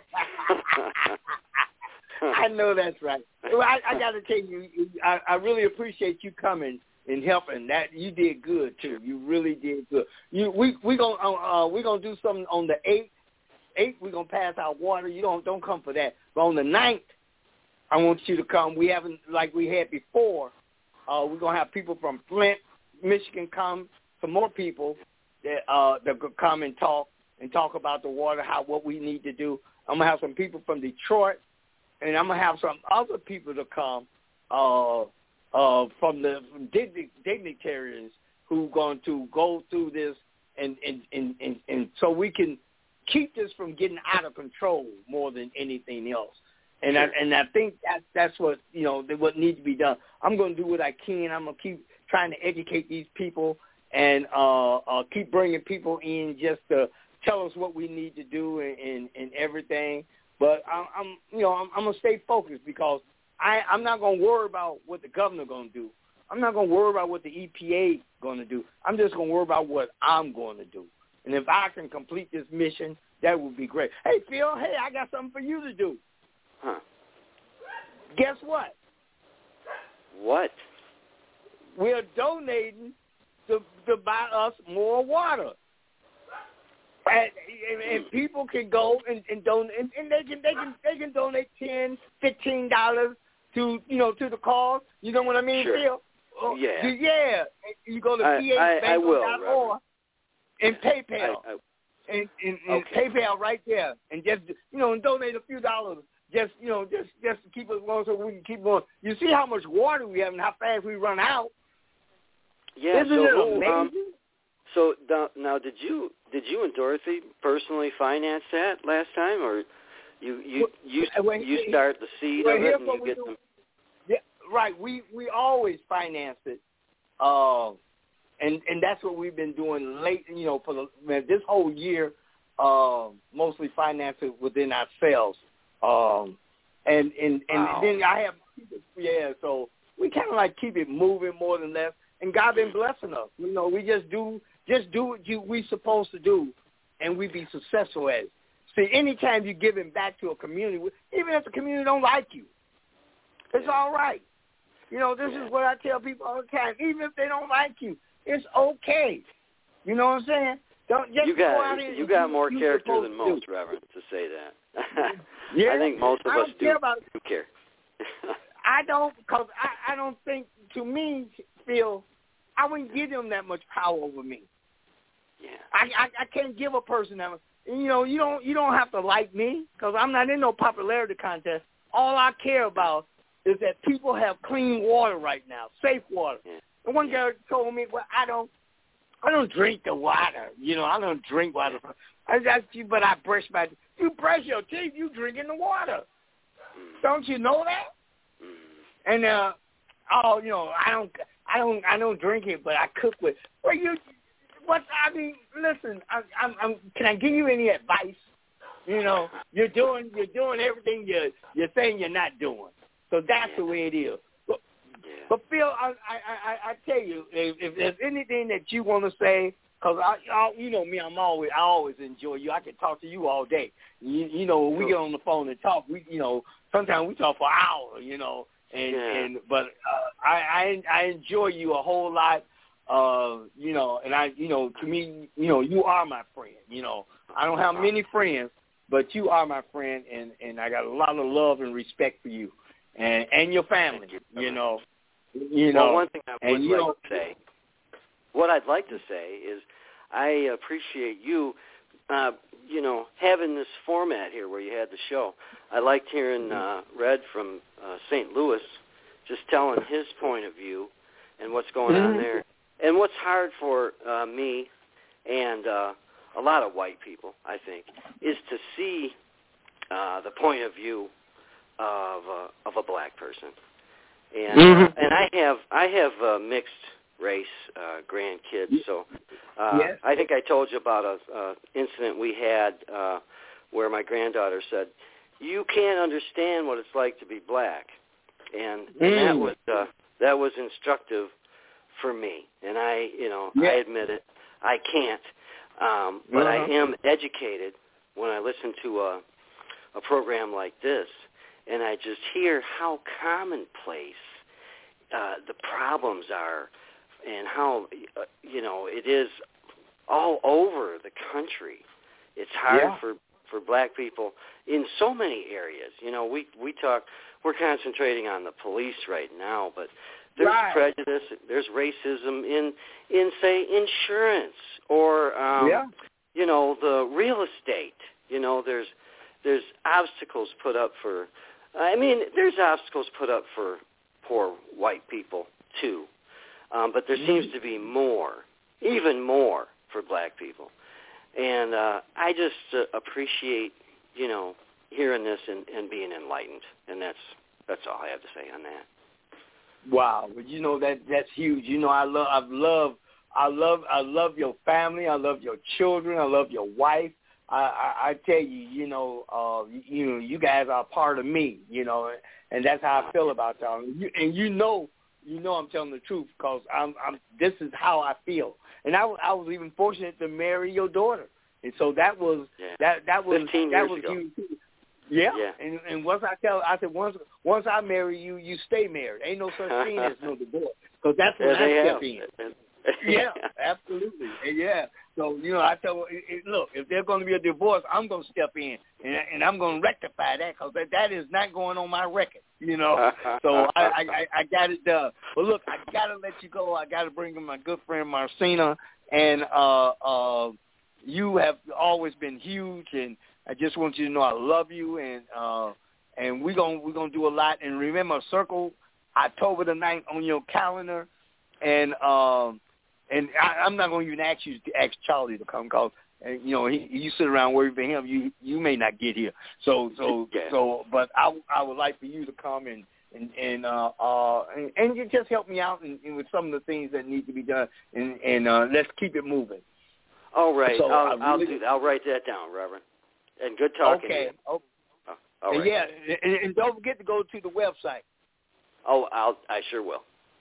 I know that's right. Well, I, I got to tell you, I, I really appreciate you coming and helping. That you did good too. You really did good. You, we we gonna uh, we gonna do something on the eighth. Eighth, we're gonna pass out water. You don't don't come for that. But on the ninth. I want you to come. We haven't, like we had before, uh, we're going to have people from Flint, Michigan come, some more people that, uh, that could come and talk and talk about the water, how what we need to do. I'm going to have some people from Detroit, and I'm going to have some other people to come uh, uh, from the from dignitaries who are going to go through this and, and, and, and, and so we can keep this from getting out of control more than anything else. And sure. I and I think that that's what you know what needs to be done. I'm going to do what I can. I'm going to keep trying to educate these people and uh, uh, keep bringing people in just to tell us what we need to do and, and, and everything. But I'm, I'm you know I'm, I'm going to stay focused because I I'm not going to worry about what the governor going to do. I'm not going to worry about what the E P A going to do. I'm just going to worry about what I'm going to do. And if I can complete this mission, that would be great. Hey Phil, hey, I got something for you to do. Huh. Guess what? What? We're donating to, to buy us more water. And, and, and people can go and, and donate, and, and they can they can they can donate ten, fifteen dollars to you know to the cause. You know what I mean, sure. Phil? Yeah. Yeah. You go to I, p h bank dot org and PayPal. I, I, and, and, and okay. PayPal right there, and just you know, and donate a few dollars. Just you know, just just to keep us going so we can keep going. You see how much water we have and how fast we run out. Yeah. Isn't so, it amazing? Um, so now, did you did you and Dorothy personally finance that last time, or you you you well, you he, start the seed well, of it and you get do. them? Yeah, right. We we always finance it, uh, and and that's what we've been doing late. You know, for the, man, this whole year, uh, mostly finance it within ourselves. Um, and and and wow. then I have yeah. So we kind of like keep it moving more than less. And God been blessing us. You know, we just do just do what you we supposed to do, and we be successful at it. See, anytime you're giving back to a community, even if the community don't like you, it's all right. You know, this is what I tell people all the time. Even if they don't like you, it's okay. You know what I'm saying? Don't just you go got out you got do more character than to most, do. Reverend, to say that. Yeah, I think most of I us don't do, care about do care. I don't, because I, I don't think, to me, Phil, I wouldn't give them that much power over me. Yeah. I, I, I can't give a person that much. You know, you don't you don't have to like me because I'm not in no popularity contest. All I care about is that people have clean water right now, safe water. Yeah. And one guy told me, well, I don't, I don't drink the water. You know, I don't drink water. I just, but I brush my. You brush your teeth, you drinking the water. Don't you know that? And uh, oh, you know, I don't, I don't, I don't drink it, but I cook with. Well, you, what? I mean, listen, I, I'm, I'm. Can I give you any advice? You know, you're doing, you're doing everything you're, you're saying you're not doing. So that's yeah. the way it is. But, yeah. but Phil, I, I, I, I tell you, if, if there's anything that you want to say, because I, I, you know me, I'm always, I always enjoy you. I can talk to you all day. You, you know, when we get on the phone and talk, we, you know, sometimes we talk for hours, you know, and yeah. and but uh, I, I, I enjoy you a whole lot. Uh, you know, and I, you know, to me, you know, you are my friend. You know, I don't have many friends, but you are my friend, and, and I got a lot of love and respect for you, and and your family. You, you know, you know. Well, one thing I would and, like know, to say, what I'd like to say is, I appreciate you, uh, you know, having this format here where you had the show. I liked hearing uh, Red from uh, Saint Louis just telling his point of view and what's going on there. And what's hard for uh, me and uh, a lot of white people, I think, is to see uh, the point of view of uh, of a black person. And mm-hmm. uh, and I have I have uh, mixed race uh, grandkids, so uh, yes. I think I told you about a uh, incident we had uh, where my granddaughter said, "You can't understand what it's like to be black," and, and mm. that was uh, that was instructive for me, and I, you know, yeah. I admit it, I can't, um, but uh-huh. I am educated when I listen to a, a program like this, and I just hear how commonplace uh, the problems are, and how, uh, you know, it is all over the country. It's hard yeah. for, for black people in so many areas. You know, we we talk, we're concentrating on the police right now, but there's right. prejudice, there's racism in, in say, insurance or, um, yeah. you know, the real estate. You know, there's there's obstacles put up for, I mean, there's obstacles put up for poor white people, too. Um, but there mm-hmm. seems to be more, even more, for black people. And uh, I just uh, appreciate, you know, hearing this and, and being enlightened. And that's that's all I have to say on that. Wow, but you know that that's huge. You know, I love, I love, I love, I love your family. I love your children. I love your wife. I, I, I tell you, you know, uh, you, you know, you guys are part of me. You know, and that's how I feel about y'all. And you, and you know, you know, I'm telling the truth because I'm, I'm. This is how I feel. And I, I was even fortunate to marry your daughter, and so that was yeah. that that was fifteen that years was ago. huge. Yeah. yeah, and and once I tell, I said once once I marry you, you stay married. Ain't no such thing as no divorce, because that's when yeah, I step have. in. yeah, absolutely. And yeah. So you know, I tell, it, it, look, if there's going to be a divorce, I'm going to step in and, and I'm going to rectify that because that, that is not going on my record. You know, so I, I I got it done. But look, I got to let you go. I got to bring in my good friend Marcina, and uh, uh, you have always been huge and. I just want you to know I love you, and uh, and we're going we're gonna do a lot. And remember, circle October the ninth on your calendar. And um, and I, I'm not going to even ask you to ask Charlie to come because, you know, he, you sit around worrying for him, you you may not get here. So, so, yeah. so but I, I would like for you to come and, and, and, uh, uh, and, and you just help me out in, in with some of the things that need to be done, and, and uh, let's keep it moving. All right. So I'll, really, I'll do that. I'll write that down, Reverend. And good talking okay. to you. Okay. Oh, all right. And yeah, and, and don't forget to go to the website. Oh, I'll, I sure will.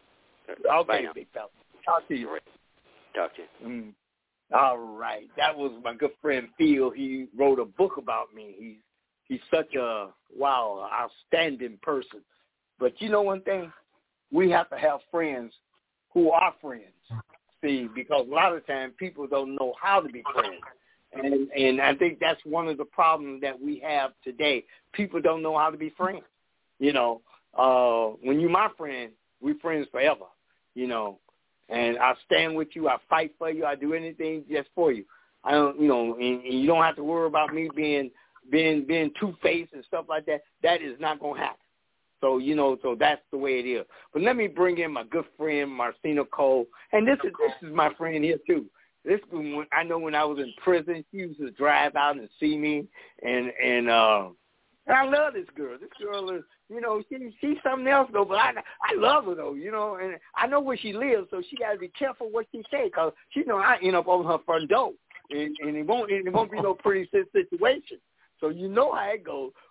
Okay, big fella. Talk to you. Right. Talk to you. Mm. All right. That was my good friend Phil. He wrote a book about me. He's he's such a, wow, outstanding person. But you know one thing? We have to have friends who are friends. See, because a lot of times people don't know how to be friends. And and I think that's one of the problems that we have today. People don't know how to be friends. You know, uh, when you're my friend, we're friends forever, you know. And I stand with you. I fight for you. I do anything just for you. I don't, you know, and, and you don't have to worry about me being being being two-faced and stuff like that. That is not going to happen. So, you know, so that's the way it is. But let me bring in my good friend, Marcina Cole. And this is this is my friend here, too. This when, I know when I was in prison, she used to drive out and see me. And, and, uh, and I love this girl. This girl is, you know, she, she's something else, though. But I I love her, though, you know. And I know where she lives, so she got to be careful what she say because she know I end up on her front door. And, and it won't it won't be no pretty situation. So you know how it goes.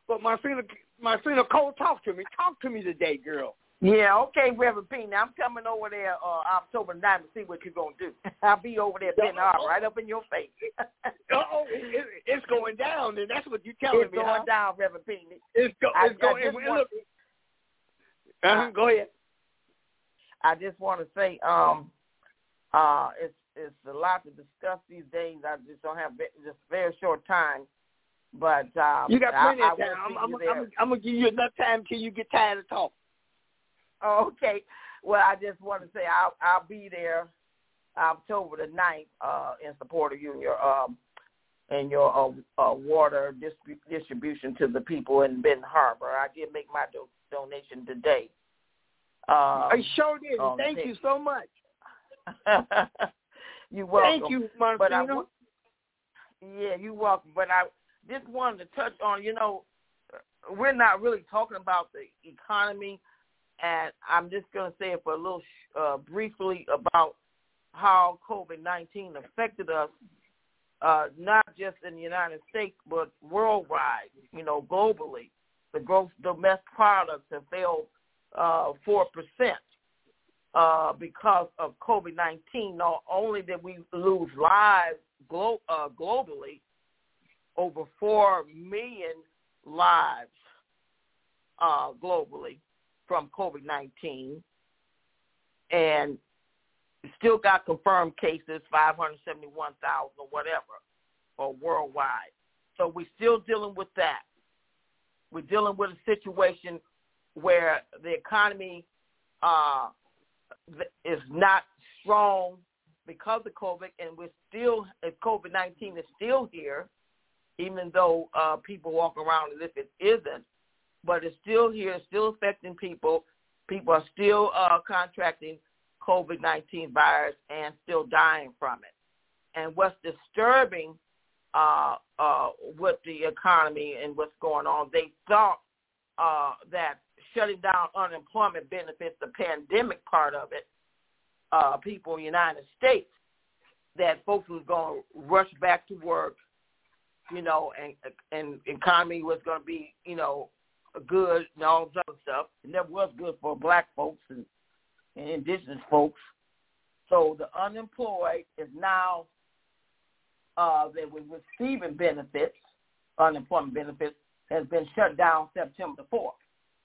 but Marcina, Marcina Cole, talk to me. Talk to me today, girl. Yeah, okay, Reverend P. Now, I'm coming over there uh, October ninth to see what you're going to do. I'll be over there Ben Harbor, right up in your face. oh, it, it, it's going down, and that's what you're telling it's me, It's going huh? down, Reverend P. It's, go, it's I, going I and, want, look. Uh-huh, go ahead. I just want to say um, uh, it's, it's a lot to discuss these days. I just don't have just a very short time. But um, you got plenty I, of time. I I'm, I'm, I'm, I'm going to give you enough time until you get tired of talking. Oh, okay. Well, I just want to say I'll, I'll be there October the ninth uh, in support of you and your, um, and your uh, uh, water distrib- distribution to the people in Benton Harbor. I did make my do- donation today. Um, I sure did. Um, Thank you so much. You're welcome. Thank you, Marcino. Yeah, you're welcome. But I just wanted to touch on, you know, we're not really talking about the economy. And I'm just going to say it for a little uh, briefly about how COVID nineteen affected us, uh, not just in the United States, but worldwide, you know, globally. The gross domestic products have fell uh, four percent uh, because of COVID nineteen. Not only did we lose lives glo- uh, globally, over four million lives uh, globally from COVID nineteen, and still got confirmed cases, five hundred seventy-one thousand or whatever, or worldwide. So we're still dealing with that. We're dealing with a situation where the economy uh, is not strong because of COVID, and we're still, COVID nineteen is still here, even though uh, people walk around as if it isn't. But it's still here, still affecting people. People are still uh, contracting COVID nineteen virus and still dying from it. And what's disturbing uh, uh, with the economy and what's going on, they thought uh, that shutting down unemployment benefits, the pandemic part of it, uh, people in the United States, that folks was going to rush back to work, you know, and and economy was going to be, you know, good and all this other stuff. It never was good for black folks and, and indigenous folks. So the unemployed is now, uh, they were receiving benefits, unemployment benefits, has been shut down September the fourth.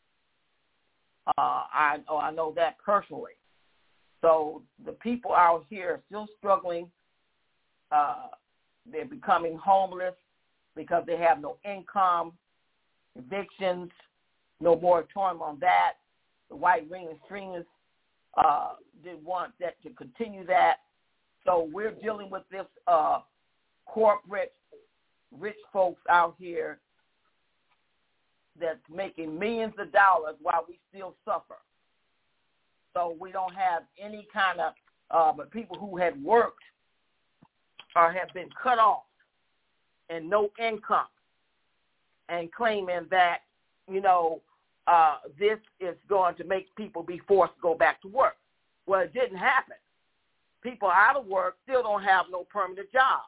Uh, I, oh, I know that personally. So the people out here are still struggling. Uh, they're becoming homeless because they have no income. Evictions, no moratorium on that. The white ring extremists uh, did want that to continue that. So we're dealing with this uh, corporate rich folks out here that's making millions of dollars while we still suffer. So we don't have any kind of, uh, but people who had worked or have been cut off and no income, and claiming that, you know, uh, this is going to make people be forced to go back to work. Well, it didn't happen. People out of work still don't have no permanent job.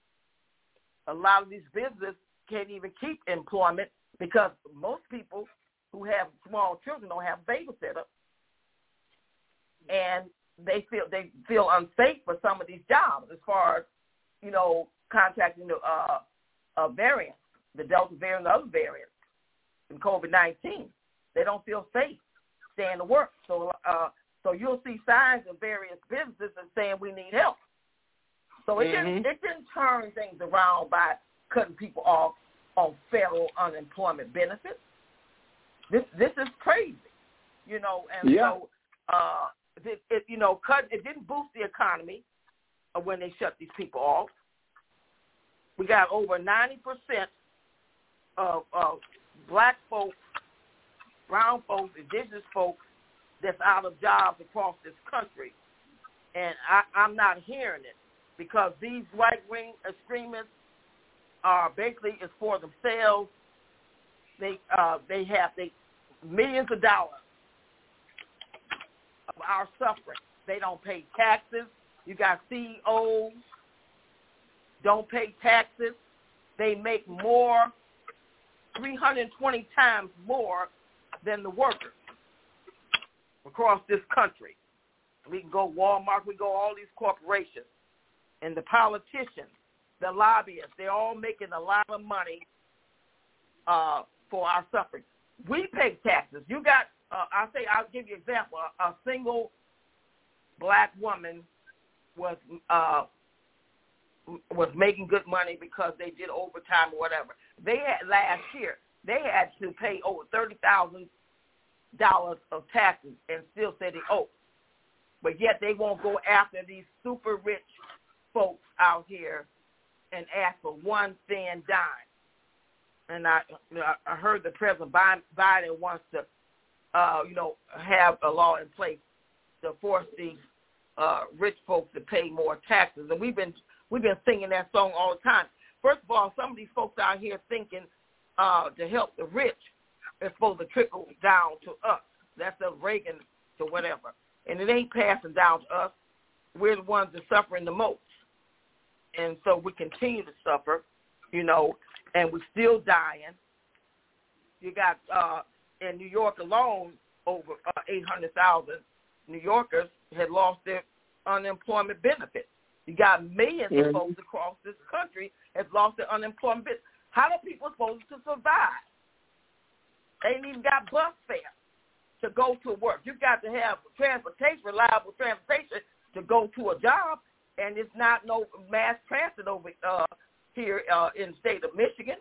A lot of these businesses can't even keep employment because most people who have small children don't have a babysitter, and they feel they feel unsafe for some of these jobs as far as, you know, contracting the uh, uh, variants. The Delta variant and other variants in COVID nineteen. They don't feel safe staying to work. So uh, so you'll see signs in various businesses and saying we need help. So it, mm-hmm. didn't, it didn't turn things around by cutting people off on federal unemployment benefits. This this is crazy, you know, and yeah. so uh, it, it, you know, cut, it didn't boost the economy when they shut these people off. We got over ninety percent of, of black folks, brown folks, indigenous folks that's out of jobs across this country. And I, I'm not hearing it because these right-wing extremists are basically it's for themselves. They uh, they have they millions of dollars of our suffering. They don't pay taxes. You got C E Os don't pay taxes. They make more three hundred twenty times more than the workers across this country. We can go Walmart, we go all these corporations. And the politicians, the lobbyists, they're all making a lot of money uh, for our suffrage. We pay taxes. You got, uh, I'll say, I'll give you an example. A, a single black woman was uh, was making good money because they did overtime or whatever. They had last year, they had to pay over thirty thousand dollars of taxes and still say they owe. But yet they won't go after these super rich folks out here and ask for one thin dime. And I, I heard the President Biden wants to, uh, you know, have a law in place to force these uh, rich folks to pay more taxes. And we've been we've been singing that song all the time. First of all, some of these folks out here thinking uh, to help the rich is supposed to trickle down to us. That's the Reagan to whatever. And it ain't passing down to us. We're the ones that are suffering the most. And so we continue to suffer, you know, and we're still dying. You got, uh, in New York alone, over uh, eight hundred thousand New Yorkers had lost their unemployment benefits. You got millions mm-hmm. of folks across this country have lost their unemployment benefits. How are people supposed to survive? They ain't even got bus fare to go to work. You got to have transportation, reliable transportation to go to a job, and it's not no mass transit over uh, here uh, in the state of Michigan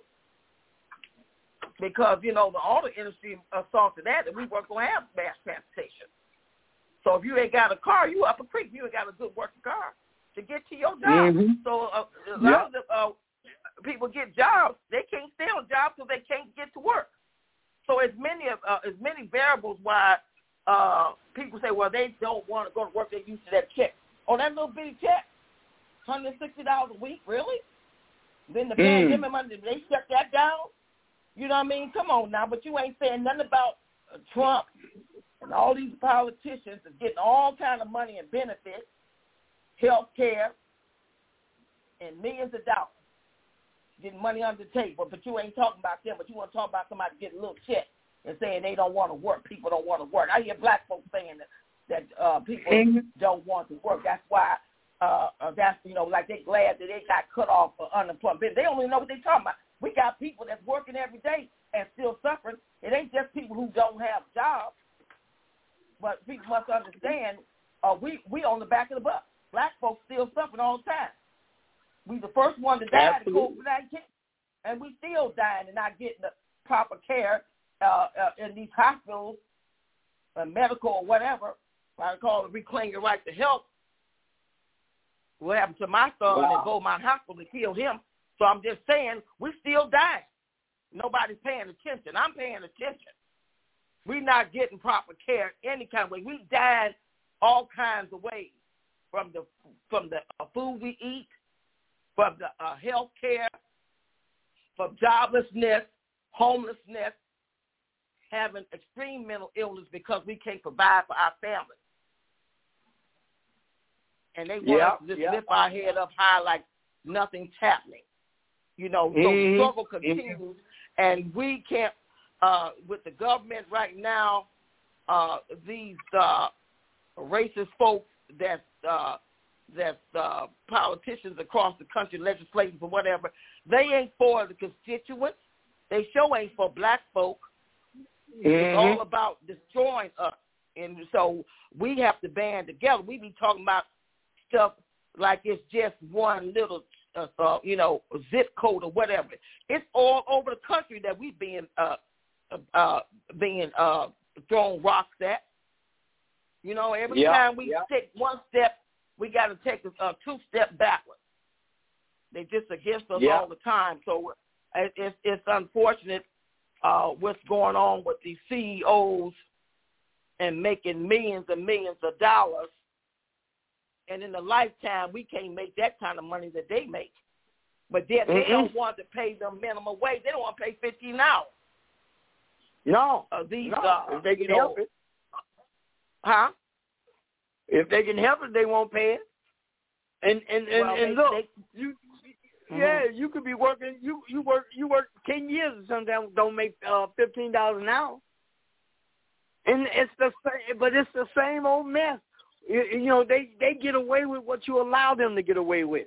because, you know, the auto industry assaulted that, and we weren't going to have mass transportation. So if you ain't got a car, you up a creek. You ain't got a good working car to get to your job. Mm-hmm. So uh, a lot yep. of the, uh, people get jobs. They can't stay on jobs because they can't get to work. So as many of uh, as many variables why uh, people say, well, they don't want to go to work. They're used to that check. Oh, that little bitty check, one hundred sixty dollars a week, really? Then the mm. pandemic money, they shut that down? You know what I mean? Come on now, but you ain't saying nothing about uh, Trump and all these politicians are getting all kind of money and benefits, health care, and millions of dollars. Getting money under the table, but you ain't talking about them, but you want to talk about somebody getting a little check and saying they don't want to work. People don't want to work. I hear black folks saying that, that uh, people mm-hmm. don't want to work. That's why, uh, uh, that's, you know, like they're glad that they got cut off for unemployment. They don't even know what they're talking about. We got people that's working every day and still suffering. It ain't just people who don't have jobs, but people must understand uh, we, we on the back of the bus. Black folks still suffering all the time. We the first one to die of COVID nineteen, and we still dying and not getting the proper care uh, uh, in these hospitals, uh, medical or whatever. I call it Reclaim Your Right to Health. What happened to my son wow. at Beaumont Hospital? They killed him. So I'm just saying, we still dying. Nobody's paying attention. I'm paying attention. We're not getting proper care any kind of way. We died all kinds of ways, from the from the uh, food we eat, from the uh, health care, from joblessness, homelessness, having extreme mental illness because we can't provide for our families. And they want yep, us to just yep. lift our head up high like nothing's happening. You know, so mm-hmm. the struggle continues, mm-hmm. and we can't, uh, with the government right now, uh, these uh, racist folks that uh, that uh, politicians across the country, legislators or whatever, they ain't for the constituents. They sure ain't for black folk. Mm-hmm. It's all about destroying us. And so we have to band together. We be talking about stuff like it's just one little, uh, uh, you know, zip code or whatever. It's all over the country that we being uh, uh, being uh, thrown rocks at. You know, every yeah, time we yeah. take one step, we got to take a, a two step backwards. They just against us yeah. all the time. So it, it's, it's unfortunate uh, what's going on with these C E Os and making millions and millions of dollars. And in a lifetime, we can't make that kind of money that they make. But then mm-hmm. they don't want to pay them minimum wage. They don't want to pay fifteen dollars. No. Uh, these, no. Uh, if they can you help know, it. Huh? If they can help it, they won't pay it. And and and, well, and they, look, they, you Yeah, you could be working. You you work you work ten years or something. Don't make uh, fifteen dollars an hour. And it's the same, but it's the same old mess. You, you know, they, they get away with what you allow them to get away with.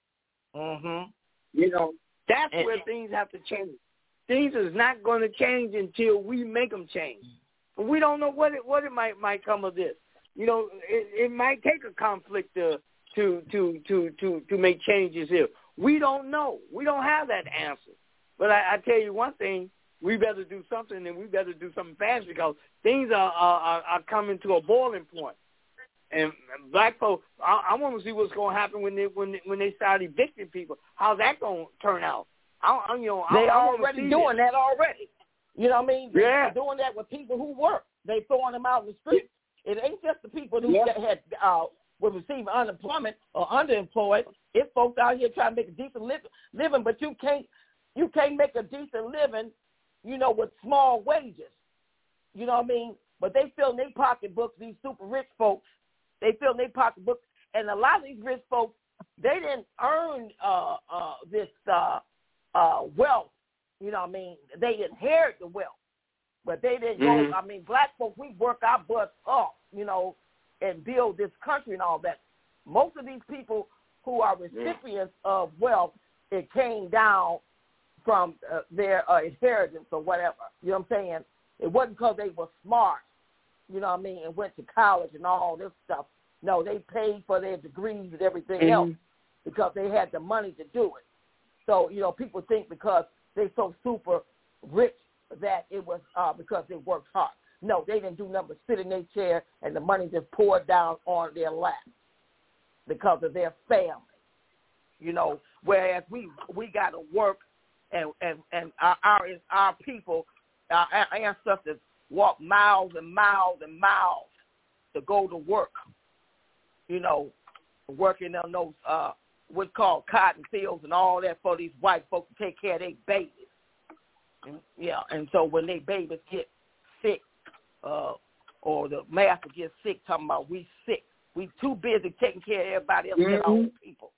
Mhm. You know, that's and, where things have to change. Things is not going to change until we make them change. We don't know what it what it might might come of this. You know, it, it might take a conflict to to to to to to make changes here. We don't know. We don't have that answer. But I, I tell you one thing: we better do something, and we better do something fast because things are are, are coming to a boiling point. And black folks, I, I want to see what's going to happen when they when they, when they start evicting people. How's that going to turn out? I, I, you know, they I, I already doing that already. You know what I mean? Yeah. They're doing that with people who work. They throwing them out in the streets. It ain't just the people who yeah. had uh, were receiving unemployment or underemployed. It's folks out here trying to make a decent li- living, but you can't you can't make a decent living, you know, with small wages. You know what I mean? But they fill in their pocketbooks. These super rich folks, they fill in their pocketbooks, and a lot of these rich folks, they didn't earn uh, uh, this uh, uh, wealth. You know what I mean? They inherit the wealth, but they didn't mm-hmm. go. I mean, black folks, we work our butts off, you know, and build this country and all that. Most of these people who are recipients of wealth, it came down from uh, their uh, inheritance or whatever. You know what I'm saying? It wasn't because they were smart, you know what I mean, and went to college and all this stuff. No, they paid for their degrees and everything mm-hmm. else because they had the money to do it. So, you know, people think because they're so super rich that it was uh, because they worked hard. No, they didn't do nothing but sit in their chair and the money just poured down on their lap because of their family. You know, whereas we we got to work and and and our our, our people, our ancestors walked miles and miles and miles to go to work. You know, working on those uh, what's called cotton fields and all that for these white folks to take care of their babies. And, yeah, and so when their babies get sick, uh, or the master gets sick, talking about we sick, we too busy taking care of everybody else mm-hmm. and our own people.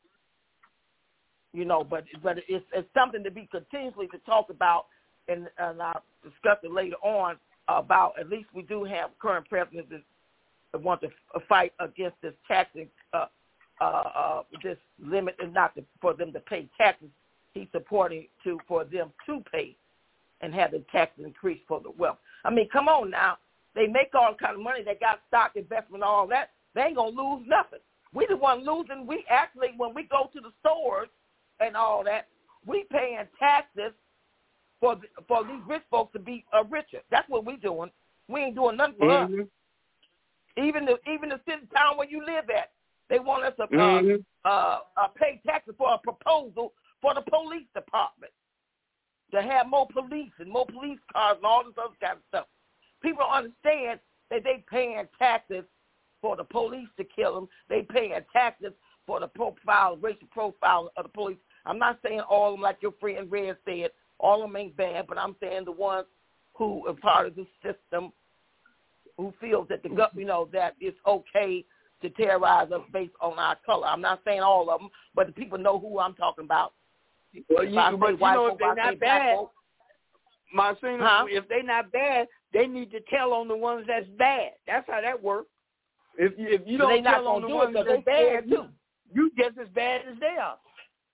You know, but but it's, it's something to be continuously to talk about, and, and I'll discuss it later on about. At least we do have current presidents that want to fight against this taxing, uh, uh, uh, this limit, and not to, for them to pay taxes. He's supporting to for them to pay and have the taxes increase for the wealth. I mean, come on now. They make all kind of money. They got stock investment, all that. They ain't going to lose nothing. We the one losing. We actually, when we go to the stores and all that, we paying taxes for the, for these rich folks to be uh, richer. That's what we doing. We ain't doing nothing for mm-hmm. us. Even the even the city town where you live at, they want us to uh, mm-hmm. uh, uh, pay taxes for a proposal for the police department to have more police and more police cars and all this other kind of stuff. People don't understand that they paying taxes for the police to kill them. They paying taxes for the profile, racial profile of the police. I'm not saying all of them, like your friend Red said, all of them ain't bad, but I'm saying the ones who are part of the system who feels that the you know that it's okay to terrorize us based on our color. I'm not saying all of them, but the people know who I'm talking about. Well, you, but you know, if they're not bad, Marcina, huh? if they're not bad, they need to tell on the ones that's bad. That's how that works. If if you so don't tell on the ones that's bad, too, you just as bad as they are.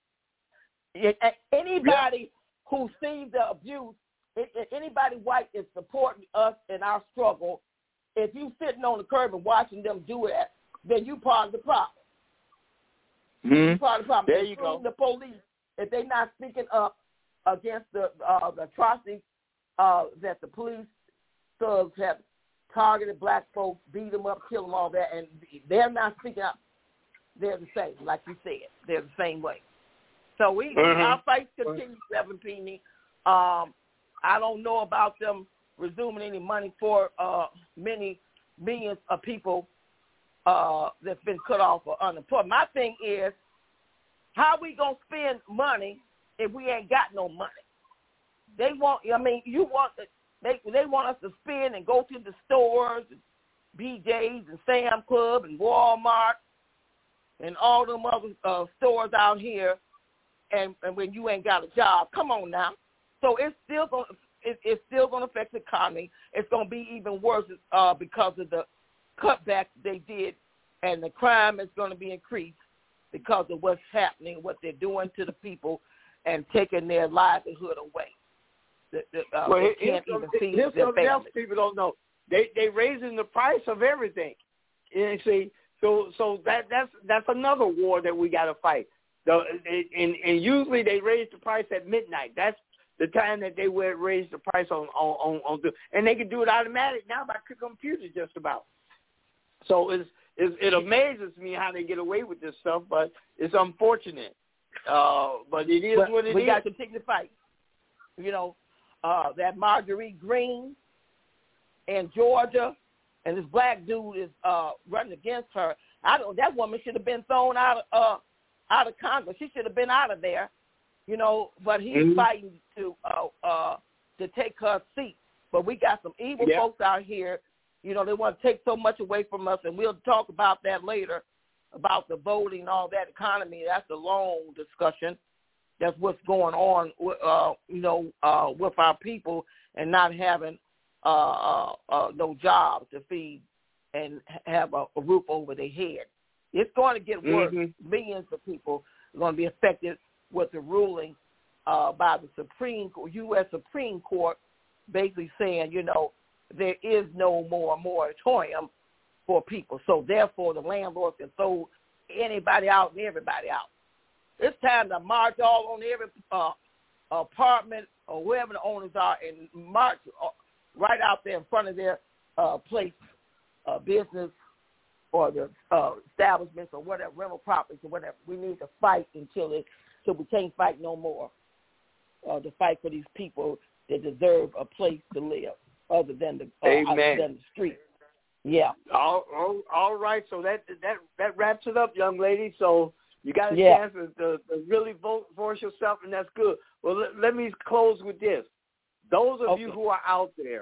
Anybody yeah. who sees the abuse, if anybody white is supporting us in our struggle, if you sitting on the curb and watching them do it, then you part of the problem. Mm-hmm. You part of the problem. There you go. The police, if they're not speaking up against the uh, the atrocities uh, that the police thugs have targeted black folks, beat them up, kill them, all that, and they're not speaking up, they're the same. Like you said, they're the same way. So we mm-hmm. our fight continues, Reverend Penny. Um, I don't know about them resuming any money for uh, many millions of people uh, that's been cut off for unemployment. My thing is, how we gonna spend money if we ain't got no money? They want, I mean, you want they they want us to spend and go to the stores, and B J's and Sam Club and Walmart and all them other uh, stores out here and, and when you ain't got a job. Come on now. So it's still going it, it's still going to affect the economy. It's going to be even worse uh, because of the cutbacks they did, and the crime is going to be increased because of what's happening, what they're doing to the people, and taking their livelihood away. The, the, uh, well, they can't even feed here's their something else families. people don't know. They they raising the price of everything. You see, so so that that's that's another war that we got to fight. The and and usually they raise the price at midnight. That's the time that they would raise the price on on on, on the, and they can do it automatic now by computer just about. So it's, it's it amazes me how they get away with this stuff, but it's unfortunate. Uh, but it is but what it we is. We got to continue to fight. You know, uh, that Marjorie Greene in Georgia, and this black dude is uh, running against her. I don't. That woman should have been thrown out of uh, out of Congress. She should have been out of there. You know, but he's mm-hmm. fighting to uh, uh, to take her seat. But we got some evil yeah. folks out here. You know, they want to take so much away from us, and we'll talk about that later, about the voting and all that economy. That's a long discussion. That's what's going on, uh, you know, uh, with our people and not having uh, uh, uh, no jobs to feed and have a, a roof over their head. It's going to get worse. Mm-hmm. Millions of people are going to be affected with the ruling uh, by the Supreme U S Supreme Court, basically saying, you know, there is no more moratorium for people. So therefore, the landlords can throw anybody out and everybody out. It's time to march all on every uh, apartment or wherever the owners are and march right out there in front of their uh, place, uh, business or the uh, establishments or whatever, rental properties or whatever. We need to fight until it, till we can't fight no more. Uh, to fight for these people that deserve a place to live other than the uh, other than the street. Yeah. All, all, all right. So that that that wraps it up, young lady. So you got a yeah. chance to, to, to really vote for yourself, and that's good. Well, let, let me close with this. Those of okay. you who are out there,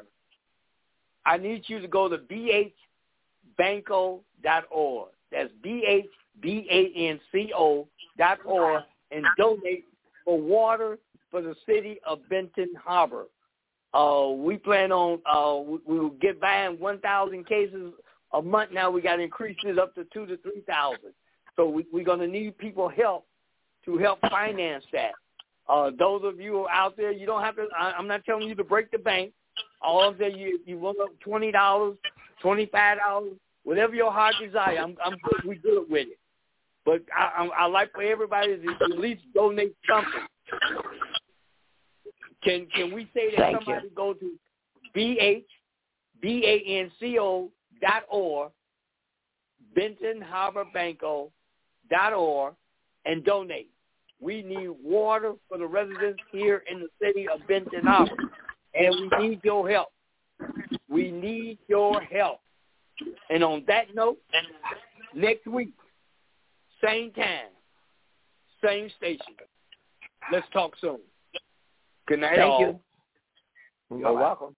I need you to go to b h banco dot org. That's B H B A N C O dot org and donate for water for the city of Benton Harbor. Uh, we plan on, uh, we, we will get by in one thousand cases a month now. We got to increase it up to two to three thousand. So we, we're going to need people help to help finance that. Uh, those of you who are out there, you don't have to, I, I'm not telling you to break the bank. All of that, you, you want up twenty dollars, twenty-five dollars, whatever your heart desire. I'm, I'm good, we good with it. But I, I, I like for everybody to at least donate something. Can can we say that Thank somebody you. go to B H B A N C O dot org, Benton Harbor Banco dot org, and donate? We need water for the residents here in the city of Benton Harbor, and we need your help. We need your help. And on that note, next week, same time, same station. Let's talk soon. Good night, Thank all. you. You're welcome.